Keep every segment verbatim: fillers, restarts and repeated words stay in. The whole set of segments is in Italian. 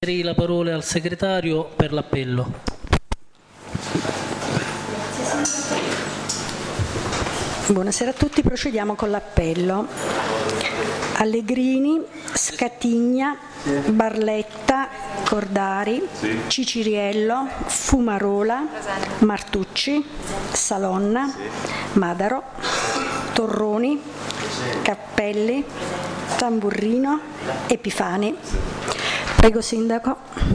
La parola al segretario per l'appello. Buonasera a tutti, procediamo con l'appello. Allegrini, Scatigna, Barletta, Cordari, Ciciriello, Fumarola, Martucci, Salonna, Madaro, Torroni, Cappelli, Tamburrino, Epifani. Prego Sindaco.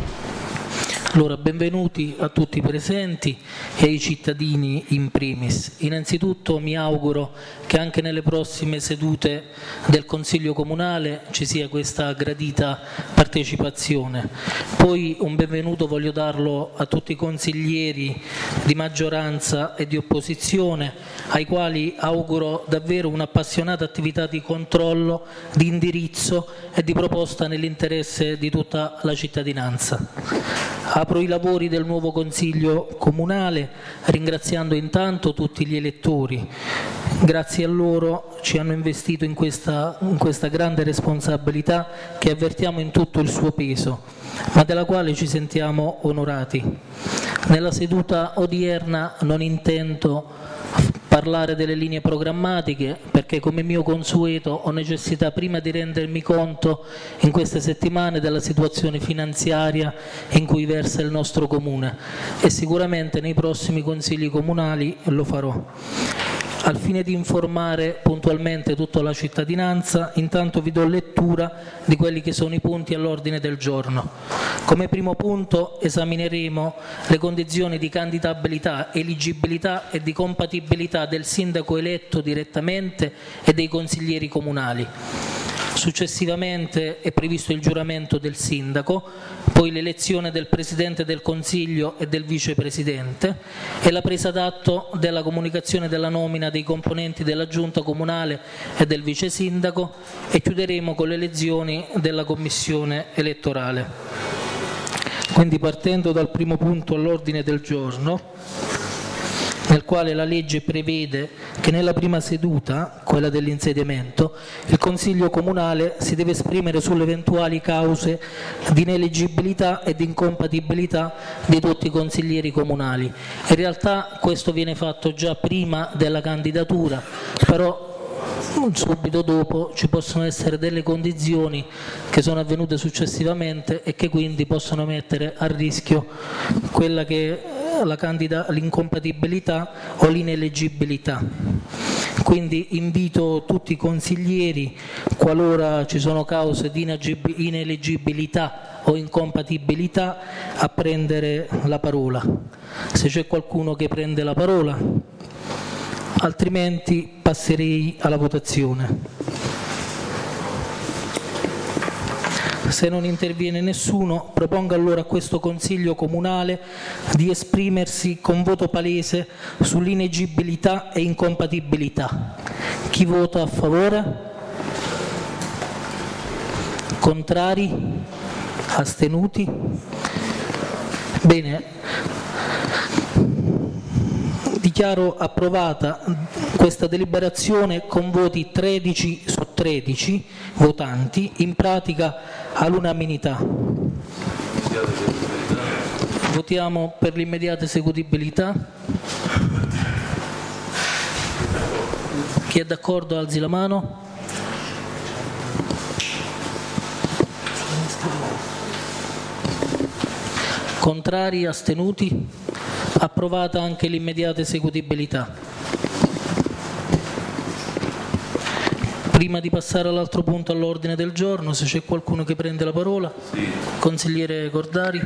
Allora, benvenuti a tutti i presenti e ai cittadini in primis. Innanzitutto mi auguro che anche nelle prossime sedute del Consiglio Comunale ci sia questa gradita partecipazione. Poi un benvenuto voglio darlo a tutti i consiglieri di maggioranza e di opposizione, ai quali auguro davvero un'appassionata attività di controllo, di indirizzo e di proposta nell'interesse di tutta la cittadinanza. Apro i lavori del nuovo Consiglio Comunale ringraziando intanto tutti gli elettori. Grazie a loro ci hanno investito in questa, in questa grande responsabilità che avvertiamo in tutto il suo peso, ma della quale ci sentiamo onorati. Nella seduta odierna non intendo parlare delle linee programmatiche perché, come mio consueto, ho necessità prima di rendermi conto in queste settimane della situazione finanziaria in cui versa il nostro comune e sicuramente nei prossimi consigli comunali lo farò. Al fine di informare puntualmente tutta la cittadinanza, intanto vi do lettura di quelli che sono i punti all'ordine del giorno. Come primo punto esamineremo le condizioni di candidabilità, eligibilità e di compatibilità del sindaco eletto direttamente e dei consiglieri comunali. Successivamente è previsto il giuramento del sindaco, poi l'elezione del Presidente del Consiglio e del Vicepresidente e la presa d'atto della comunicazione della nomina dei componenti della Giunta Comunale e del Vice Sindaco e chiuderemo con le elezioni della Commissione elettorale. Quindi, partendo dal primo punto all'ordine del giorno, nel quale la legge prevede che nella prima seduta, quella dell'insediamento, il Consiglio Comunale si deve esprimere sulle eventuali cause di ineleggibilità e di incompatibilità di tutti i consiglieri comunali. In realtà questo viene fatto già prima della candidatura, però subito dopo ci possono essere delle condizioni che sono avvenute successivamente e che quindi possono mettere a rischio quella che la candida, l'incompatibilità o l'ineleggibilità. Quindi invito tutti i consiglieri, qualora ci sono cause di ineleggibilità o incompatibilità, a prendere la parola. Se c'è qualcuno che prende la parola, altrimenti passerei alla votazione. Se non interviene nessuno, propongo allora a questo Consiglio Comunale di esprimersi con voto palese sull'ineleggibilità e incompatibilità. Chi vota a favore? Contrari? Astenuti? Bene. Dichiaro approvata questa deliberazione con voti tredici su tredici votanti, in pratica all'unanimità. Votiamo per l'immediata eseguibilità. Chi è d'accordo alzi la mano. Contrari, astenuti? Approvata anche l'immediata eseguibilità. Prima di passare all'altro punto all'ordine del giorno, se c'è qualcuno che prende la parola. Sì. Consigliere Cordari.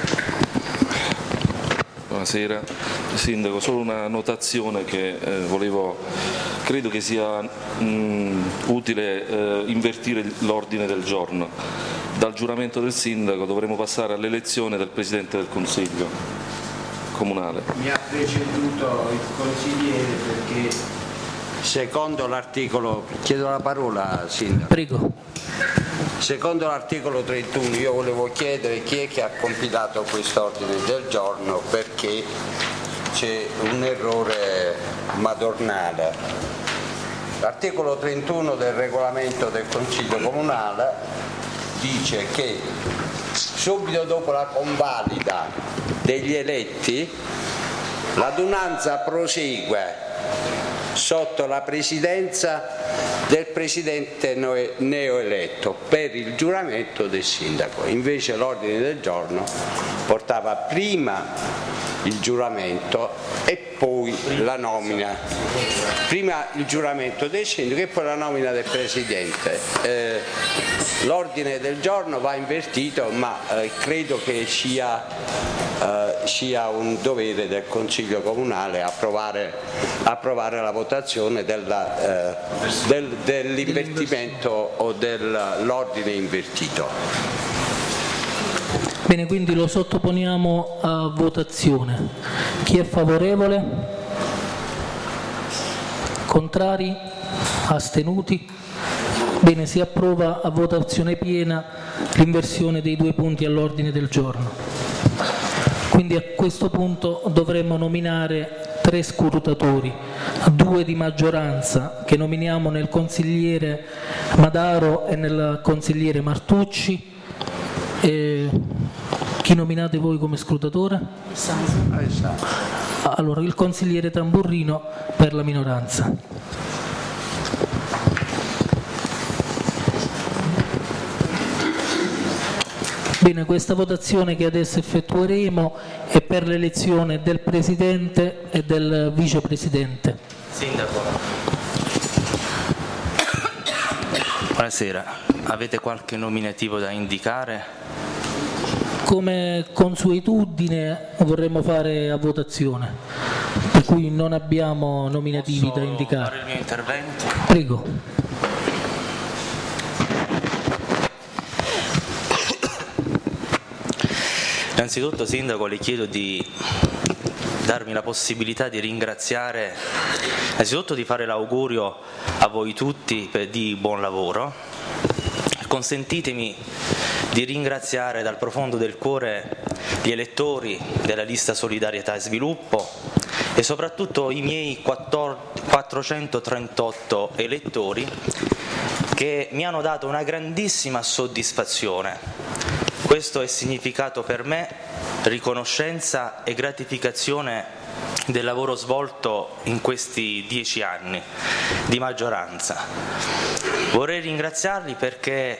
Buonasera Sindaco, solo una notazione che eh, volevo, credo che sia mh, utile eh, invertire l'ordine del giorno. Dal giuramento del Sindaco dovremo passare all'elezione del Presidente del Consiglio Comunale. Mi ha preceduto il consigliere perché secondo l'articolo, chiedo la parola Sindaco. Prego. Secondo l'articolo trentuno io volevo chiedere chi è che ha compilato quest'ordine del giorno perché c'è un errore madornale. L'articolo trentuno del regolamento del Consiglio Comunale dice che subito dopo la convalida degli eletti, l'adunanza prosegue sotto la presidenza del presidente neoeletto per il giuramento del sindaco. Invece l'ordine del giorno portava prima il giuramento e poi la nomina, prima il giuramento del sindaco e poi la nomina del presidente. Eh, l'ordine del giorno va invertito, ma eh, credo che sia, eh, sia un dovere del Consiglio Comunale approvare, approvare la votazione della, eh, del, dell'invertimento o dell'ordine invertito. Bene, quindi lo sottoponiamo a votazione. Chi è favorevole? Contrari? Astenuti? Bene, si approva a votazione piena l'inversione dei due punti all'ordine del giorno. Quindi a questo punto dovremmo nominare tre scrutatori, due di maggioranza che nominiamo nel consigliere Madaro e nel consigliere Martucci. E chi nominate voi come scrutatore? Allora, il consigliere Tamburrino per la minoranza. Bene, questa votazione che adesso effettueremo è per l'elezione del presidente e del vicepresidente. Sindaco. Buonasera, avete qualche nominativo da indicare? Come consuetudine vorremmo fare a votazione, per cui non abbiamo nominativi Posso da indicare. fare il mio intervento? Prego. Innanzitutto, Sindaco, le chiedo di darmi la possibilità di ringraziare, innanzitutto di fare l'augurio a voi tutti per, di buon lavoro. Consentitemi di ringraziare dal profondo del cuore gli elettori della lista Solidarietà e Sviluppo e soprattutto i miei quattrocentotrentotto elettori che mi hanno dato una grandissima soddisfazione. Questo è significato per me riconoscenza e gratificazione del lavoro svolto in questi dieci anni di maggioranza. Vorrei ringraziarli perché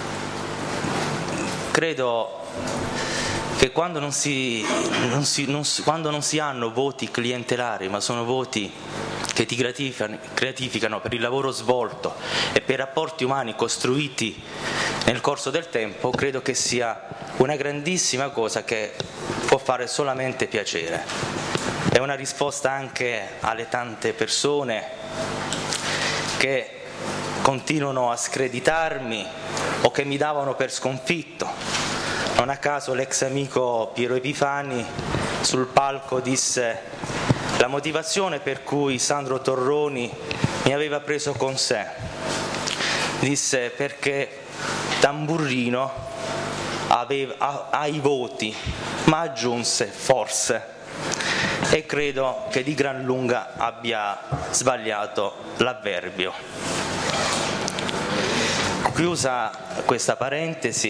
credo che quando non si, non si, non si, quando non si hanno voti clientelari, ma sono voti che ti gratificano, gratificano per il lavoro svolto e per i rapporti umani costruiti nel corso del tempo, credo che sia una grandissima cosa che può fare solamente piacere. È una risposta anche alle tante persone che continuano a screditarmi o che mi davano per sconfitto. Non a caso l'ex amico Piero Epifani sul palco disse: la motivazione per cui Sandro Torroni mi aveva preso con sé, disse, perché Tamburrino aveva, ha, ha i voti, ma aggiunse forse, e credo che di gran lunga abbia sbagliato l'avverbio. Chiusa questa parentesi,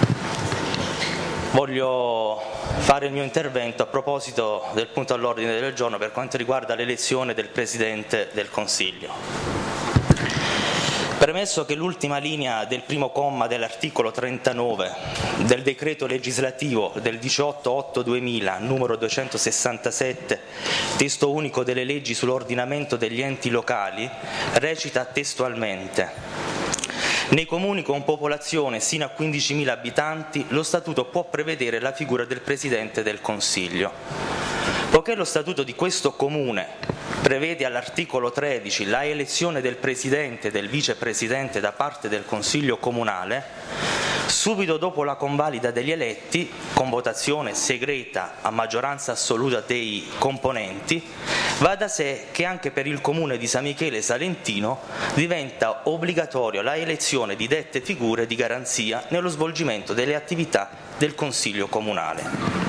voglio fare il mio intervento a proposito del punto all'ordine del giorno per quanto riguarda l'elezione del Presidente del Consiglio. Premesso che l'ultima linea del primo comma dell'articolo trentanove del decreto legislativo del diciotto otto duemila, numero duecentosessantasette, testo unico delle leggi sull'ordinamento degli enti locali, recita testualmente: nei comuni con popolazione sino a quindicimila abitanti lo Statuto può prevedere la figura del Presidente del Consiglio. Poiché lo Statuto di questo Comune prevede all'articolo tredici la elezione del Presidente e del Vicepresidente da parte del Consiglio Comunale, subito dopo la convalida degli eletti, con votazione segreta a maggioranza assoluta dei componenti, va da sé che anche per il Comune di San Michele Salentino diventa obbligatoria la elezione di dette figure di garanzia nello svolgimento delle attività del Consiglio Comunale.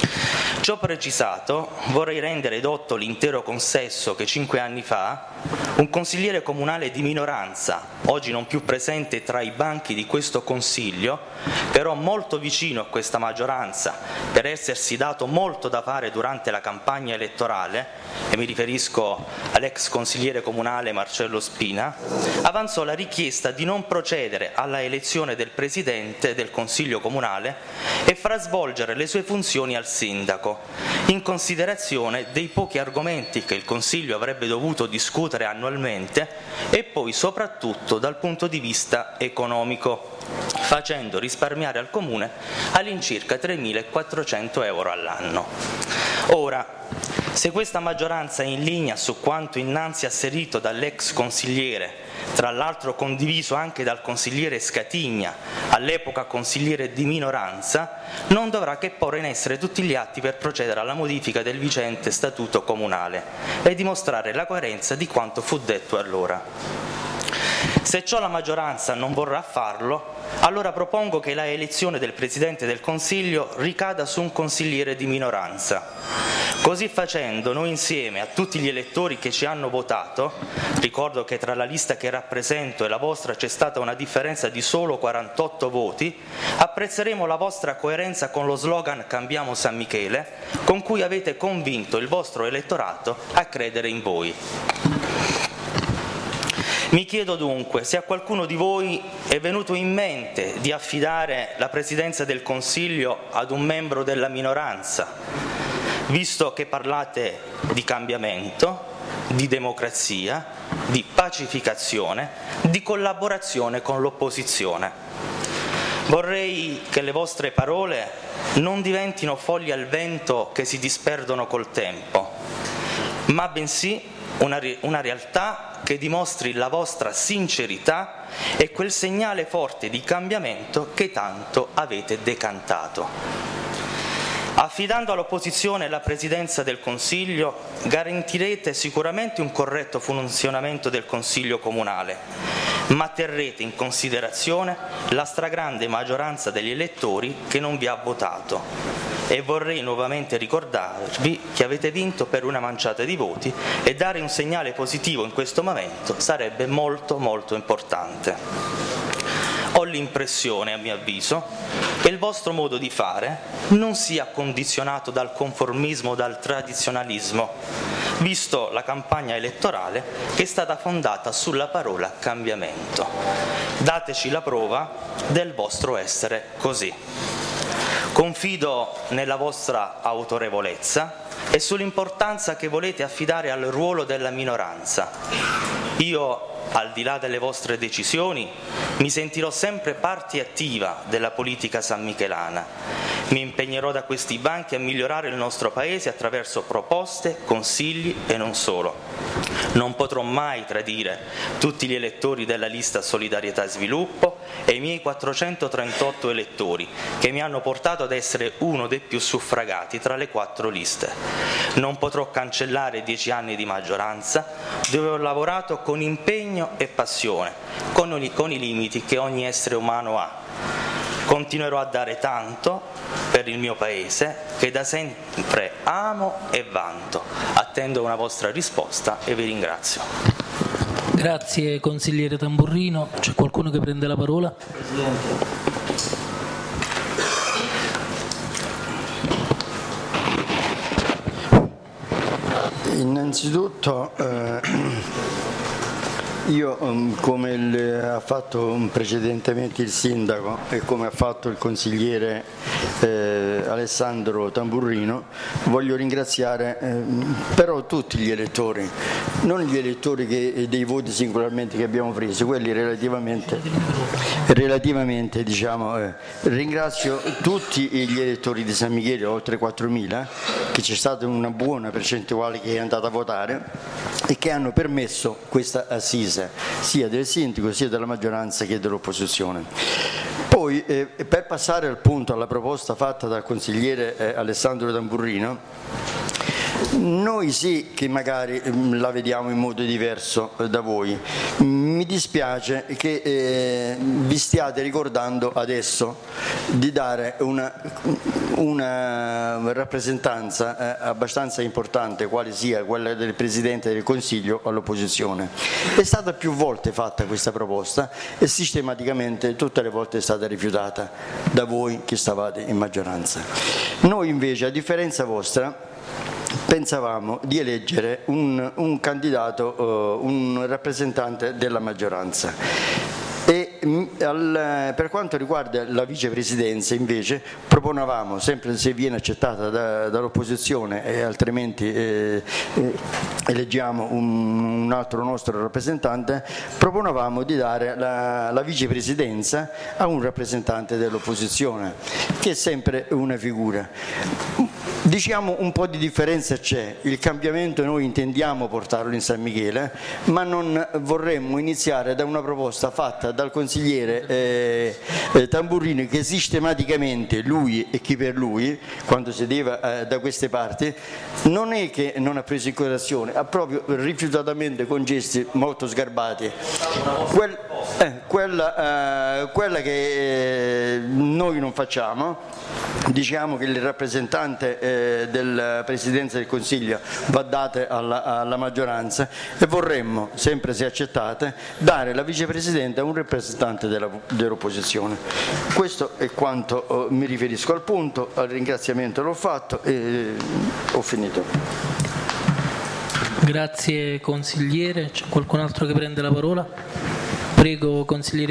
Ciò precisato, vorrei rendere edotto l'intero consesso che cinque anni fa Un consigliere comunale di minoranza, oggi non più presente tra i banchi di questo Consiglio, però molto vicino a questa maggioranza per essersi dato molto da fare durante la campagna elettorale, e mi riferisco all'ex consigliere comunale Marcello Spina, avanzò la richiesta di non procedere alla elezione del Presidente del Consiglio comunale e far svolgere le sue funzioni al sindaco, in considerazione dei pochi argomenti che il Consiglio avrebbe dovuto discutere annualmente e poi soprattutto dal punto di vista economico, facendo risparmiare al Comune all'incirca tremilaquattrocento euro all'anno. Ora, se questa maggioranza è in linea su quanto innanzi asserito dall'ex consigliere, tra l'altro condiviso anche dal consigliere Scatigna, all'epoca consigliere di minoranza, non dovrà che porre in essere tutti gli atti per procedere alla modifica del vigente statuto comunale e dimostrare la coerenza di quanto fu detto allora. Se ciò la maggioranza non vorrà farlo, allora propongo che la elezione del Presidente del Consiglio ricada su un consigliere di minoranza. Così facendo, noi insieme a tutti gli elettori che ci hanno votato, ricordo che tra la lista che rappresento e la vostra c'è stata una differenza di solo quarantotto voti, apprezzeremo la vostra coerenza con lo slogan Cambiamo San Michele, con cui avete convinto il vostro elettorato a credere in voi. Mi chiedo dunque se a qualcuno di voi è venuto in mente di affidare la Presidenza del Consiglio ad un membro della minoranza, visto che parlate di cambiamento, di democrazia, di pacificazione, di collaborazione con l'opposizione. Vorrei che le vostre parole non diventino foglie al vento che si disperdono col tempo, ma bensì una, una realtà che dimostri la vostra sincerità e quel segnale forte di cambiamento che tanto avete decantato. Affidando all'opposizione la Presidenza del Consiglio, garantirete sicuramente un corretto funzionamento del Consiglio comunale, ma terrete in considerazione la stragrande maggioranza degli elettori che non vi ha votato. E vorrei nuovamente ricordarvi che avete vinto per una manciata di voti e dare un segnale positivo in questo momento sarebbe molto molto importante. Ho l'impressione, a mio avviso, che il vostro modo di fare non sia condizionato dal conformismo o dal tradizionalismo, visto la campagna elettorale che è stata fondata sulla parola cambiamento. Dateci la prova del vostro essere così. Confido nella vostra autorevolezza e sull'importanza che volete affidare al ruolo della minoranza. Io, al di là delle vostre decisioni, mi sentirò sempre parte attiva della politica sammichelana. Mi impegnerò da questi banchi a migliorare il nostro Paese attraverso proposte, consigli e non solo. Non potrò mai tradire tutti gli elettori della lista Solidarietà e Sviluppo e i miei quattrocentotrentotto elettori che mi hanno portato ad essere uno dei più suffragati tra le quattro liste. Non potrò cancellare dieci anni di maggioranza dove ho lavorato con impegno e passione, con i, con i limiti che ogni essere umano ha. Continuerò a dare tanto per il mio Paese che da sempre amo e vanto. Attendo una vostra risposta e vi ringrazio. Grazie consigliere Tamburrino. C'è qualcuno che prende la parola? Presidente. Innanzitutto eh, io, come il, ha fatto precedentemente il sindaco e come ha fatto il consigliere eh, Alessandro Tamburrino, voglio ringraziare eh, però tutti gli elettori, non gli elettori che, dei voti singolarmente che abbiamo preso, quelli relativamente, relativamente diciamo, eh, ringrazio tutti gli elettori di San Michele, oltre quattromila, che c'è stata una buona percentuale che è andata a votare e che hanno permesso questa assise sia del sindaco sia della maggioranza che dell'opposizione. Poi eh, per passare al punto, alla proposta fatta dal consigliere eh, Alessandro Tamburrino, Noi sì che magari la vediamo in modo diverso da voi. Mi dispiace che eh, vi stiate ricordando adesso di dare una, una rappresentanza eh, abbastanza importante, quale sia quella del Presidente del Consiglio, all'opposizione. È stata più volte fatta questa proposta e sistematicamente tutte le volte è stata rifiutata da voi che stavate in maggioranza. Noi invece, a differenza vostra, pensavamo di eleggere un, un candidato, uh, un rappresentante della maggioranza. E al, per quanto riguarda la vicepresidenza invece proponevamo, sempre se viene accettata da, dall'opposizione e altrimenti eh, eh, eleggiamo un, un altro nostro rappresentante, proponevamo di dare la, la vicepresidenza a un rappresentante dell'opposizione, che è sempre una figura. Diciamo un po' di differenza c'è, il cambiamento noi intendiamo portarlo in San Michele, ma non vorremmo iniziare da una proposta fatta dal consigliere eh, eh, Tamburrini, che sistematicamente lui e chi per lui, quando sedeva eh, da queste parti, non è che non ha preso in considerazione, ha proprio rifiutatamente, con gesti molto sgarbati, quel, eh, quella, eh, quella che eh, noi non facciamo. Diciamo che il rappresentante eh, della Presidenza del Consiglio va data alla, alla maggioranza e vorremmo, sempre se accettate, dare la vicepresidente a un rappresentante della, dell'opposizione. Questo è quanto eh, mi riferisco al punto, al ringraziamento l'ho fatto e ho finito. Grazie consigliere, c'è qualcun altro che prende la parola? Prego consigliere.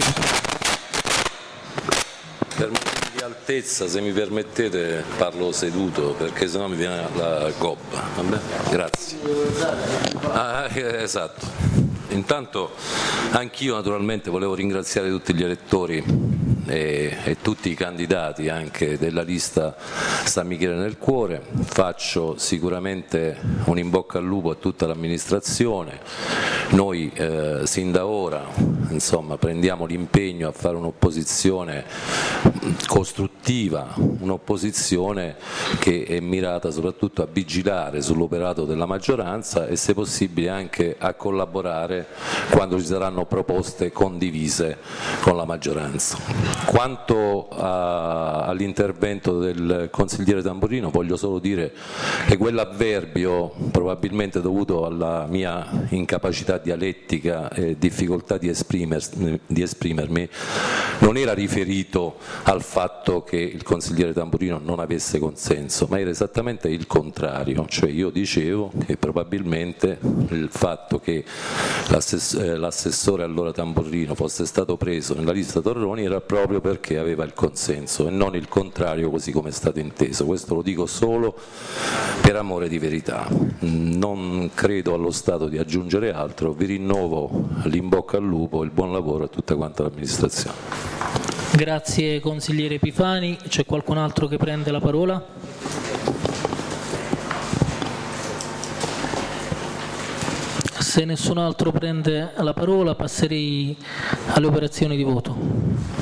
Per altezza, se mi permettete, parlo seduto perché sennò mi viene la gobba. Vabbè? Grazie. Ah, esatto. Intanto anch'io naturalmente volevo ringraziare tutti gli elettori e, e tutti i candidati anche della lista San Michele nel Cuore. Faccio sicuramente un in bocca al lupo a tutta l'amministrazione. Noi eh, sin da ora insomma, prendiamo l'impegno a fare un'opposizione costruttiva, un'opposizione che è mirata soprattutto a vigilare sull'operato della maggioranza e se possibile anche a collaborare quando ci saranno proposte condivise con la maggioranza. Quanto all'intervento del consigliere Tamburrino, voglio solo dire che quell'avverbio, probabilmente dovuto alla mia incapacità dialettica e difficoltà di, esprimer, di esprimermi, non era riferito al fatto che il consigliere Tamburrino non avesse consenso, ma era esattamente il contrario, cioè io dicevo che probabilmente il fatto che l'assessore allora Tamburrino fosse stato preso nella lista Torroni era proprio perché aveva il consenso e non il contrario, così come è stato inteso. Questo lo dico solo per amore di verità, non credo allo Stato di aggiungere altro. Vi rinnovo l'in bocca al lupo e il buon lavoro a tutta quanta l'amministrazione. Grazie consigliere Epifani, c'è qualcun altro che prende la parola? Se nessun altro prende la parola passerei alle operazioni di voto.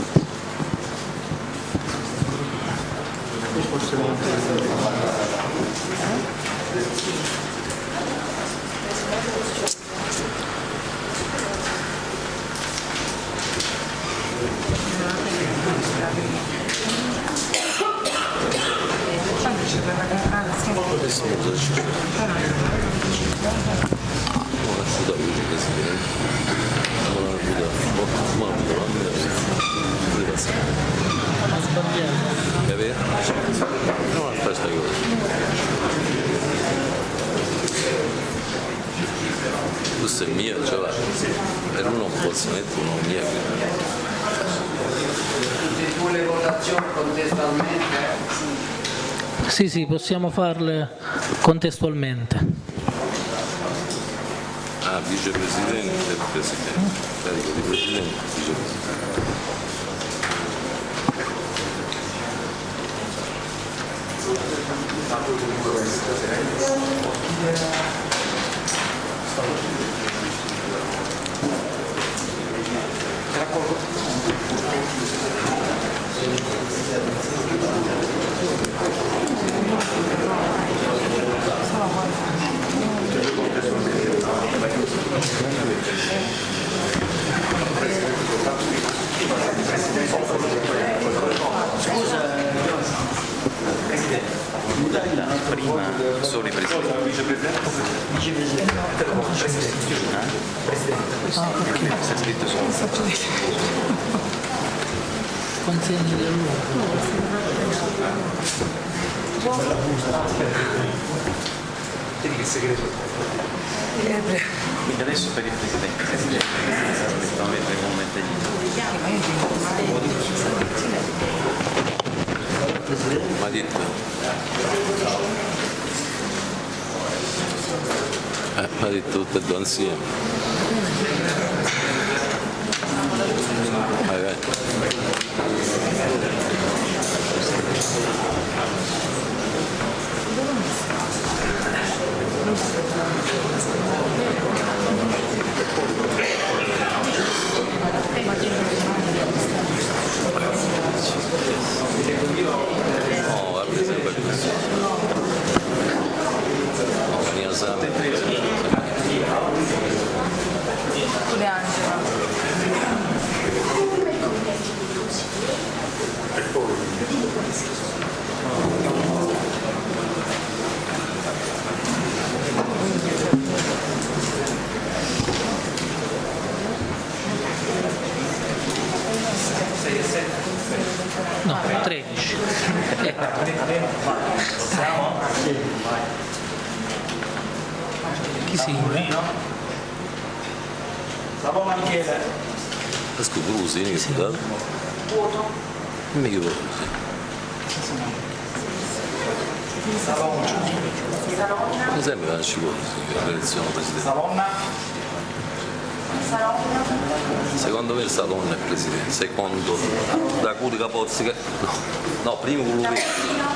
Questo è mio, cioè, per uno non posso mettere uno mio. Le votazioni contestualmente? Sì, sì, possiamo farle contestualmente. Ah, vicepresidente e presidente. Carico di presidente e vicepresidente. Sono solo i presidenti. Vicepresidente. Ah, perché? C'è scritto solo. Consegni del loro. Vedi che segreto. Quindi adesso per il presidente, dobbiamo vedere come Ma detto. Eh, ma detto tutte e due insieme. Vai, vai. No, guarda sempre così. No, veniva sempre. De Angela. No, tredici. Eh. Chi si? Savona Michele. Scusa, Rusini che si dà? Vuoto. Mica voto, Savona. Salonna. Mi sembra che non ci vuole l'elezione presidente. Savona. Salonna. Secondo me il Salonna è presidente, secondo da Cutica Pozzi che. No, no, primo quello lì.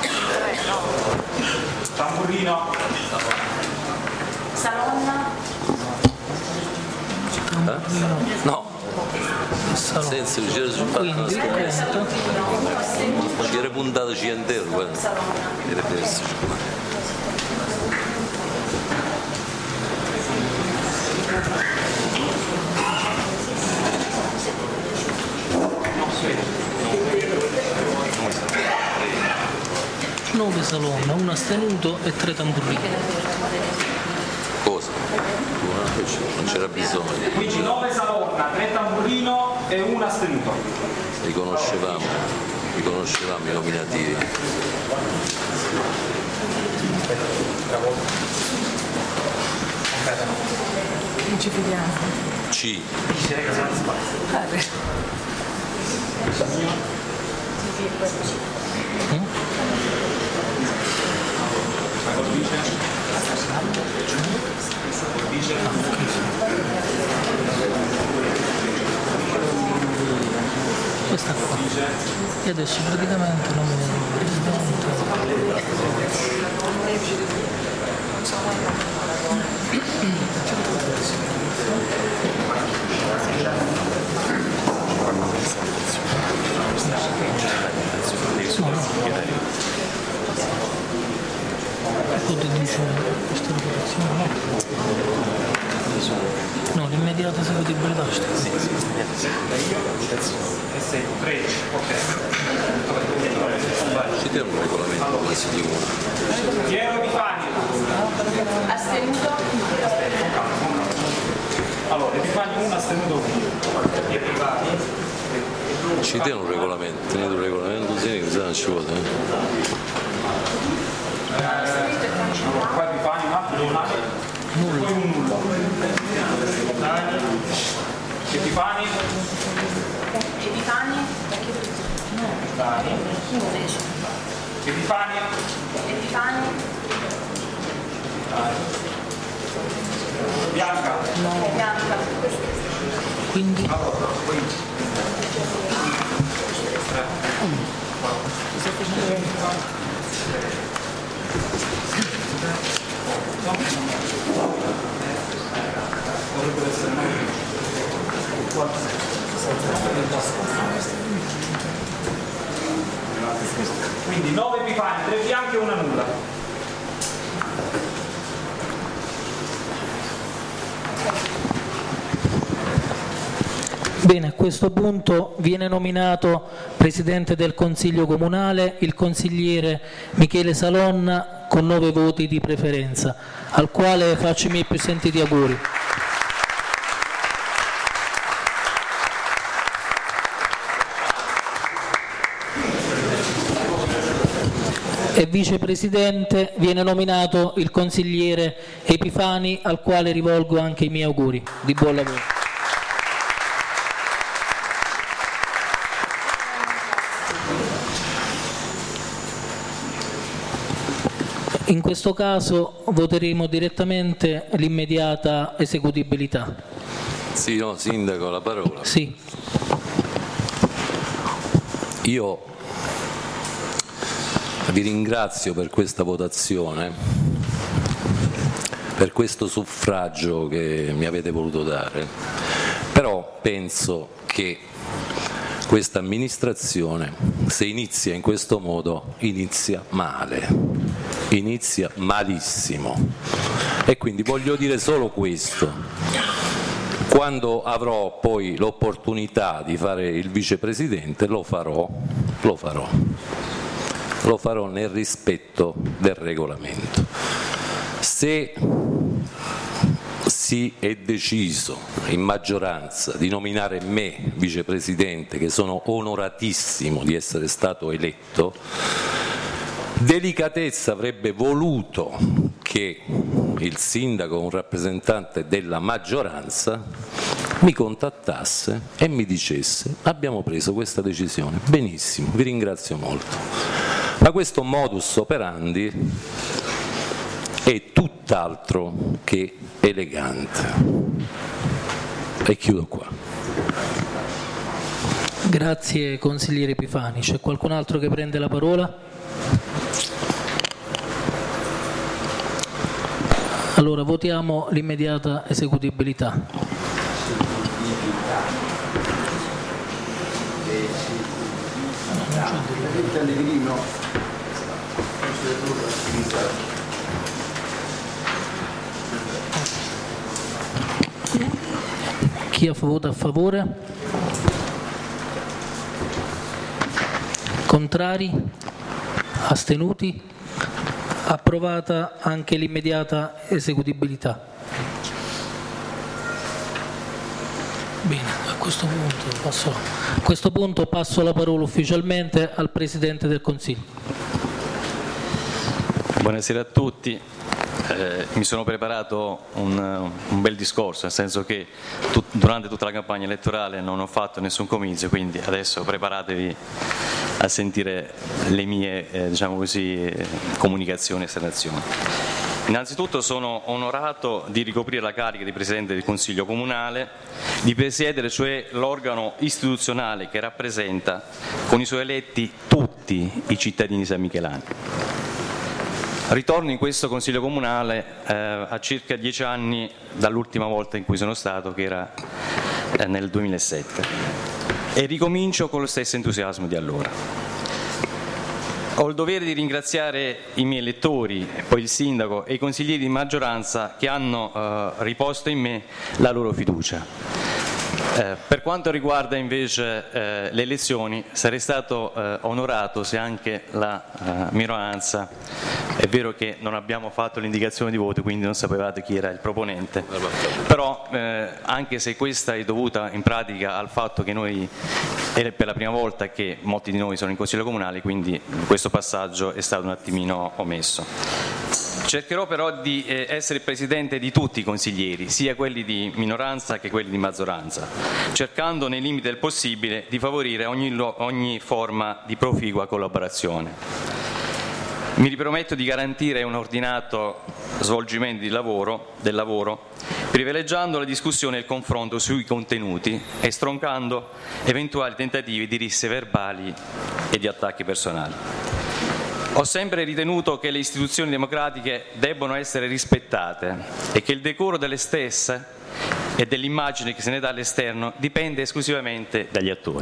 Tamburrino. Salonna. Eh? No. Senza il giro sul Quindi conto. ma che era puntato centero, guarda. Era perso. nove Salonna, uno astenuto e tre tamburini. Cosa? Non c'era bisogno. Quindi nove Savona, tre Tamburrino e uno astenuto. Li conoscevamo, li conoscevamo i nominativi. Non ci fidiamo. C. Questa qua. E adesso praticamente nomina il presidente. No, no. Tutti dicono questa operazione no. No, l'immediata eseguibilità c'è. Sì, sì. tredici, ok. Ci tiene un regolamento come si dicono. Piero Epifani. Astenuto. Allora, Epifani uno, astenuto uno. Epifani. Ci tiene un regolamento, tenete un regolamento, sì, che non ci vuole. Eh. Qua Epifani, un altro Epifani. Nulla. Poi un nullo. Epifani. Epifani. Epifani. Epifani. Bianca. Bianca. Quindi Quindi nove Epifani, tre bianche e una nulla. Bene, a questo punto viene nominato Presidente del Consiglio Comunale il consigliere Michele Salonna con nove voti di preferenza, al quale faccio i miei più sentiti auguri. E vicepresidente viene nominato il consigliere Epifani, al quale rivolgo anche i miei auguri di buon lavoro. In questo caso voteremo direttamente l'immediata esecutibilità. Sì, no, Sindaco, la parola. Sì. Io vi ringrazio per questa votazione, per questo suffragio che mi avete voluto dare, però penso che questa amministrazione, se inizia in questo modo, inizia male, inizia malissimo. E quindi voglio dire solo questo: quando avrò poi l'opportunità di fare il vicepresidente lo farò, lo farò, lo farò nel rispetto del regolamento. Se si è deciso in maggioranza di nominare me vicepresidente, che sono onoratissimo di essere stato eletto, delicatezza avrebbe voluto che il sindaco, un rappresentante della maggioranza, mi contattasse e mi dicesse: abbiamo preso questa decisione, benissimo, vi ringrazio molto. Ma questo modus operandi è tutt'altro che elegante. E chiudo qua. Grazie consigliere Epifani. C'è qualcun altro che prende la parola? Allora votiamo l'immediata esecutibilità. Chi vota a favore? Contrari? Astenuti? Approvata anche l'immediata esecutibilità. Bene, a questo punto passo, a questo punto passo la parola ufficialmente al Presidente del Consiglio. Buonasera a tutti. Eh, mi sono preparato un, un bel discorso, nel senso che tut, durante tutta la campagna elettorale non ho fatto nessun comizio, quindi adesso preparatevi a sentire le mie eh, diciamo così, eh, comunicazioni e esternazioni. Innanzitutto sono onorato di ricoprire la carica di Presidente del Consiglio Comunale, di presiedere cioè l'organo istituzionale che rappresenta con i suoi eletti tutti i cittadini sanmichelani. Ritorno in questo Consiglio Comunale eh, a circa dieci anni dall'ultima volta in cui sono stato, che era eh, nel duemilasette, e ricomincio con lo stesso entusiasmo di allora. Ho il dovere di ringraziare i miei elettori, poi il sindaco e i consiglieri di maggioranza che hanno eh, riposto in me la loro fiducia. Eh, per quanto riguarda invece eh, le elezioni, sarei stato eh, onorato se anche la eh, minoranza, è vero che non abbiamo fatto l'indicazione di voto, quindi non sapevate chi era il proponente, però eh, anche se questa è dovuta in pratica al fatto che noi è per la prima volta che molti di noi sono in Consiglio Comunale, quindi questo passaggio è stato un attimino omesso. Cercherò però di eh, essere presidente di tutti i consiglieri, sia quelli di minoranza che quelli di maggioranza, cercando nei limiti del possibile di favorire ogni, ogni forma di proficua collaborazione. Mi riprometto di garantire un ordinato svolgimento di lavoro, del lavoro, privilegiando la discussione e il confronto sui contenuti e stroncando eventuali tentativi di risse verbali e di attacchi personali. Ho sempre ritenuto che le istituzioni democratiche debbono essere rispettate e che il decoro delle stesse e dell'immagine che se ne dà all'esterno dipende esclusivamente dagli attori.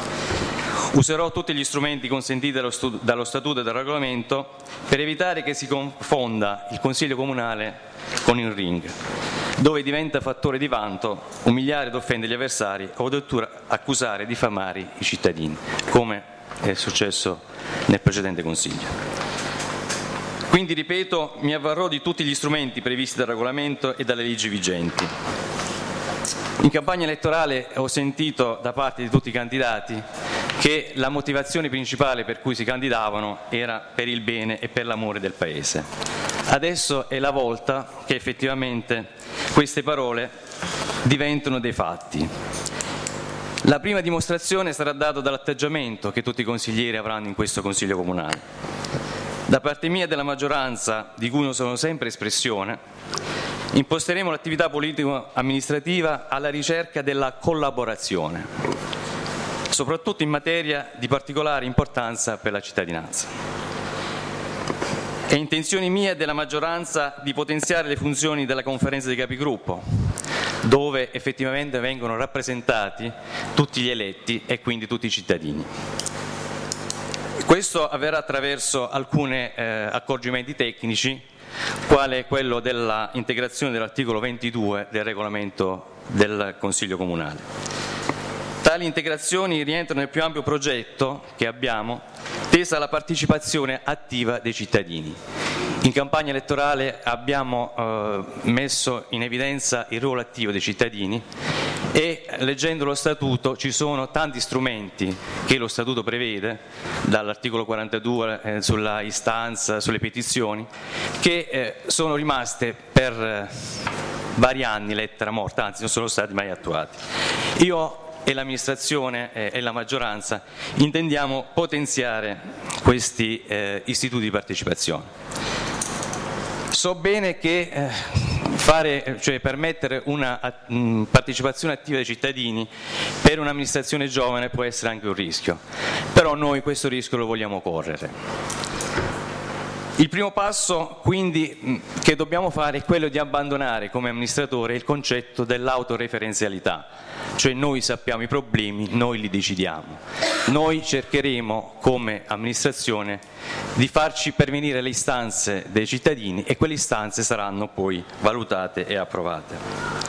Userò tutti gli strumenti consentiti dallo, stu- dallo Statuto e dal Regolamento per evitare che si confonda il Consiglio Comunale con il ring. dove diventa fattore di vanto umiliare ed offendere gli avversari o addirittura accusare e diffamare i cittadini, come è successo nel precedente Consiglio. Quindi, ripeto, mi avvarrò di tutti gli strumenti previsti dal regolamento e dalle leggi vigenti. In campagna elettorale ho sentito da parte di tutti i candidati che la motivazione principale per cui si candidavano era per il bene e per l'amore del Paese. Adesso è la volta che effettivamente queste parole diventano dei fatti. La prima dimostrazione sarà data dall'atteggiamento che tutti i consiglieri avranno in questo Consiglio Comunale. Da parte mia e della maggioranza, di cui non sono sempre espressione, imposteremo l'attività politico-amministrativa alla ricerca della collaborazione, soprattutto in materia di particolare importanza per la cittadinanza. È intenzione mia e della maggioranza di potenziare le funzioni della Conferenza dei Capigruppo, dove effettivamente vengono rappresentati tutti gli eletti e quindi tutti i cittadini. Questo avverrà attraverso alcuni eh, accorgimenti tecnici, quale quello della integrazione dell'articolo ventidue del regolamento del Consiglio Comunale. Tali integrazioni rientrano nel più ampio progetto che abbiamo, tesa alla partecipazione attiva dei cittadini. In campagna elettorale abbiamo eh, messo in evidenza il ruolo attivo dei cittadini e, leggendo lo Statuto, ci sono tanti strumenti che lo Statuto prevede, dall'articolo quarantadue eh, sulla istanza, sulle petizioni, che eh, sono rimaste per eh, vari anni lettera morta, anzi non sono stati mai attuati. Io e l'amministrazione eh, e la maggioranza intendiamo potenziare questi eh, istituti di partecipazione. So bene che eh, fare, cioè permettere una mh, partecipazione attiva dei cittadini per un'amministrazione giovane può essere anche un rischio, però noi questo rischio lo vogliamo correre. Il primo passo quindi mh, che dobbiamo fare è quello di abbandonare come amministratore il concetto dell'autoreferenzialità, cioè noi sappiamo i problemi, noi li decidiamo. Noi cercheremo come amministrazione di farci pervenire le istanze dei cittadini e quelle istanze saranno poi valutate e approvate.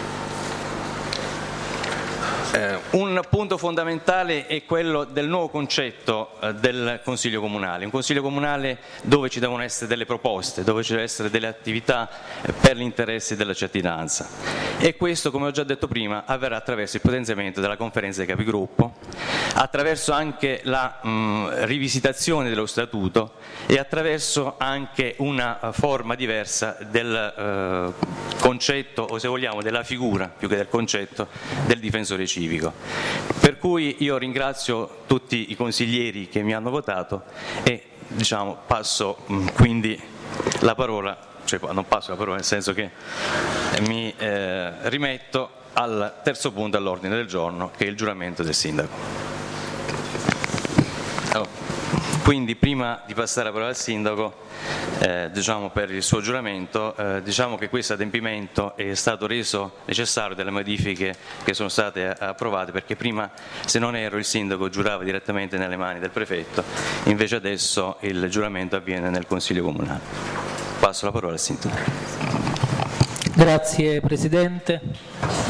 Eh, un punto fondamentale è quello del nuovo concetto eh, del Consiglio Comunale, un Consiglio Comunale dove ci devono essere delle proposte, dove ci devono essere delle attività eh, per gli interessi della cittadinanza, e questo, come ho già detto prima, avverrà attraverso il potenziamento della Conferenza dei Capigruppo, attraverso anche la mh, rivisitazione dello Statuto e attraverso anche una uh, forma diversa del uh, concetto, o se vogliamo della figura più che del concetto, del difensore civico. Per cui io ringrazio tutti i consiglieri che mi hanno votato e diciamo, passo mh, quindi la parola, cioè non passo la parola nel senso che mi eh, rimetto al terzo punto all'ordine del giorno, che è il giuramento del sindaco. Allora, quindi prima di passare la parola al sindaco, eh, diciamo per il suo giuramento, eh, diciamo che questo adempimento è stato reso necessario dalle modifiche che sono state approvate, perché prima, se non erro, il sindaco giurava direttamente nelle mani del prefetto, invece adesso il giuramento avviene nel Consiglio Comunale. Passo la parola al sindaco. Grazie Presidente.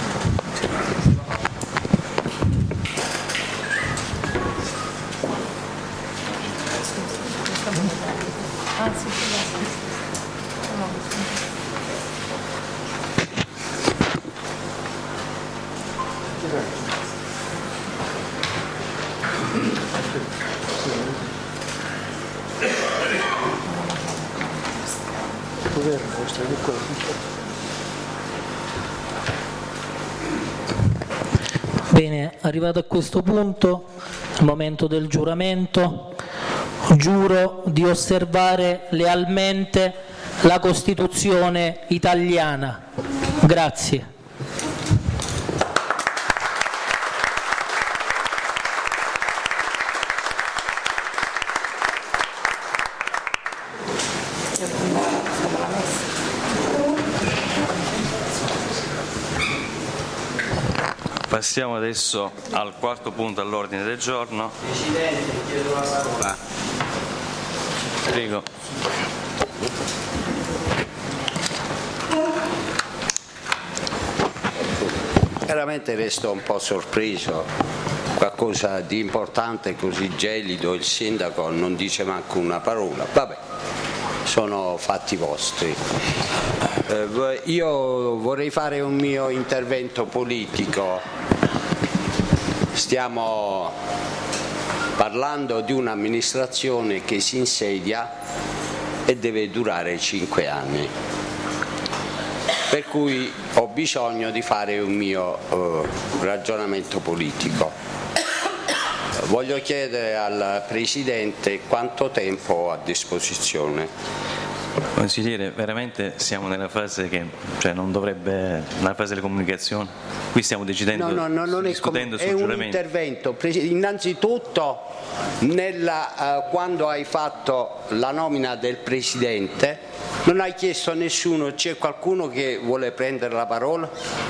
Bene, arrivato a questo punto, il momento del giuramento, giuro di osservare lealmente la Costituzione italiana. Grazie. Passiamo adesso al quarto punto all'ordine del giorno. Presidente, chiedo la parola. Prego. veramente resto un po' sorpreso, qualcosa di importante così gelido, il sindaco non dice manco una parola, vabbè, sono fatti vostri. Eh, io vorrei fare un mio intervento politico, stiamo parlando di un'amministrazione che si insedia e deve durare cinque anni. Per cui ho bisogno di fare un mio eh, ragionamento politico. Voglio chiedere al Presidente quanto tempo ho a disposizione. Consigliere, veramente siamo nella fase che, cioè non dovrebbe, nella fase delle comunicazioni, qui stiamo decidendo, no, no, no, non discutendo è, sul è un giuramento. intervento, innanzitutto nella, uh, quando hai fatto la nomina del Presidente non hai chiesto a nessuno, c'è qualcuno che vuole prendere la parola?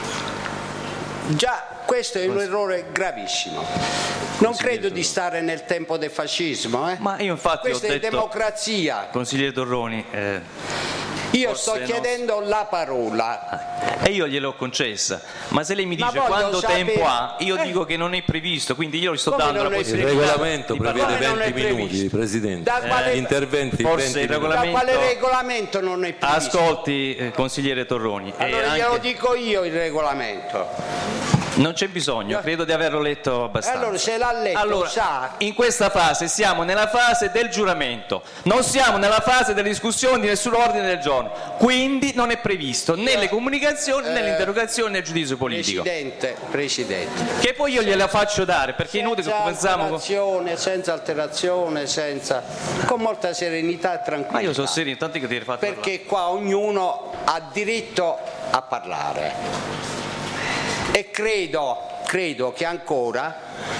Già questo è un errore gravissimo. Non credo di stare nel tempo del fascismo, eh? Ma io infatti questa ho è detto, democrazia. Consigliere Torroni, eh, io sto chiedendo no. la parola e io gliel'ho concessa, ma se lei mi dice quanto sapere... tempo ha, io eh. dico che non è previsto, quindi io gli sto Come dando la possibilità. Il regolamento prevede venti minuti, previsto? Presidente. Da quale... Gli interventi Forse venti il regolamento... Da quale regolamento non è previsto? Ascolti, eh, consigliere Torroni. Allora anche... glielo dico io il regolamento. Non c'è bisogno, credo di averlo letto abbastanza. Allora se l'ha letto, allora, sa. In questa fase siamo nella fase del giuramento, non siamo nella fase delle discussioni di nessun ordine del giorno, quindi non è previsto né le comunicazioni né eh, l'interrogazione né il giudizio politico. Presidente, Presidente. Che poi io gliela faccio dare, perché è inutile che pensiamo... Alterazione, senza alterazione, senza... con molta serenità e tranquillità. Ma io sono sereno, tanto che ti hai fatto Perché parlare. Qua ognuno ha diritto a parlare. E credo, credo che ancora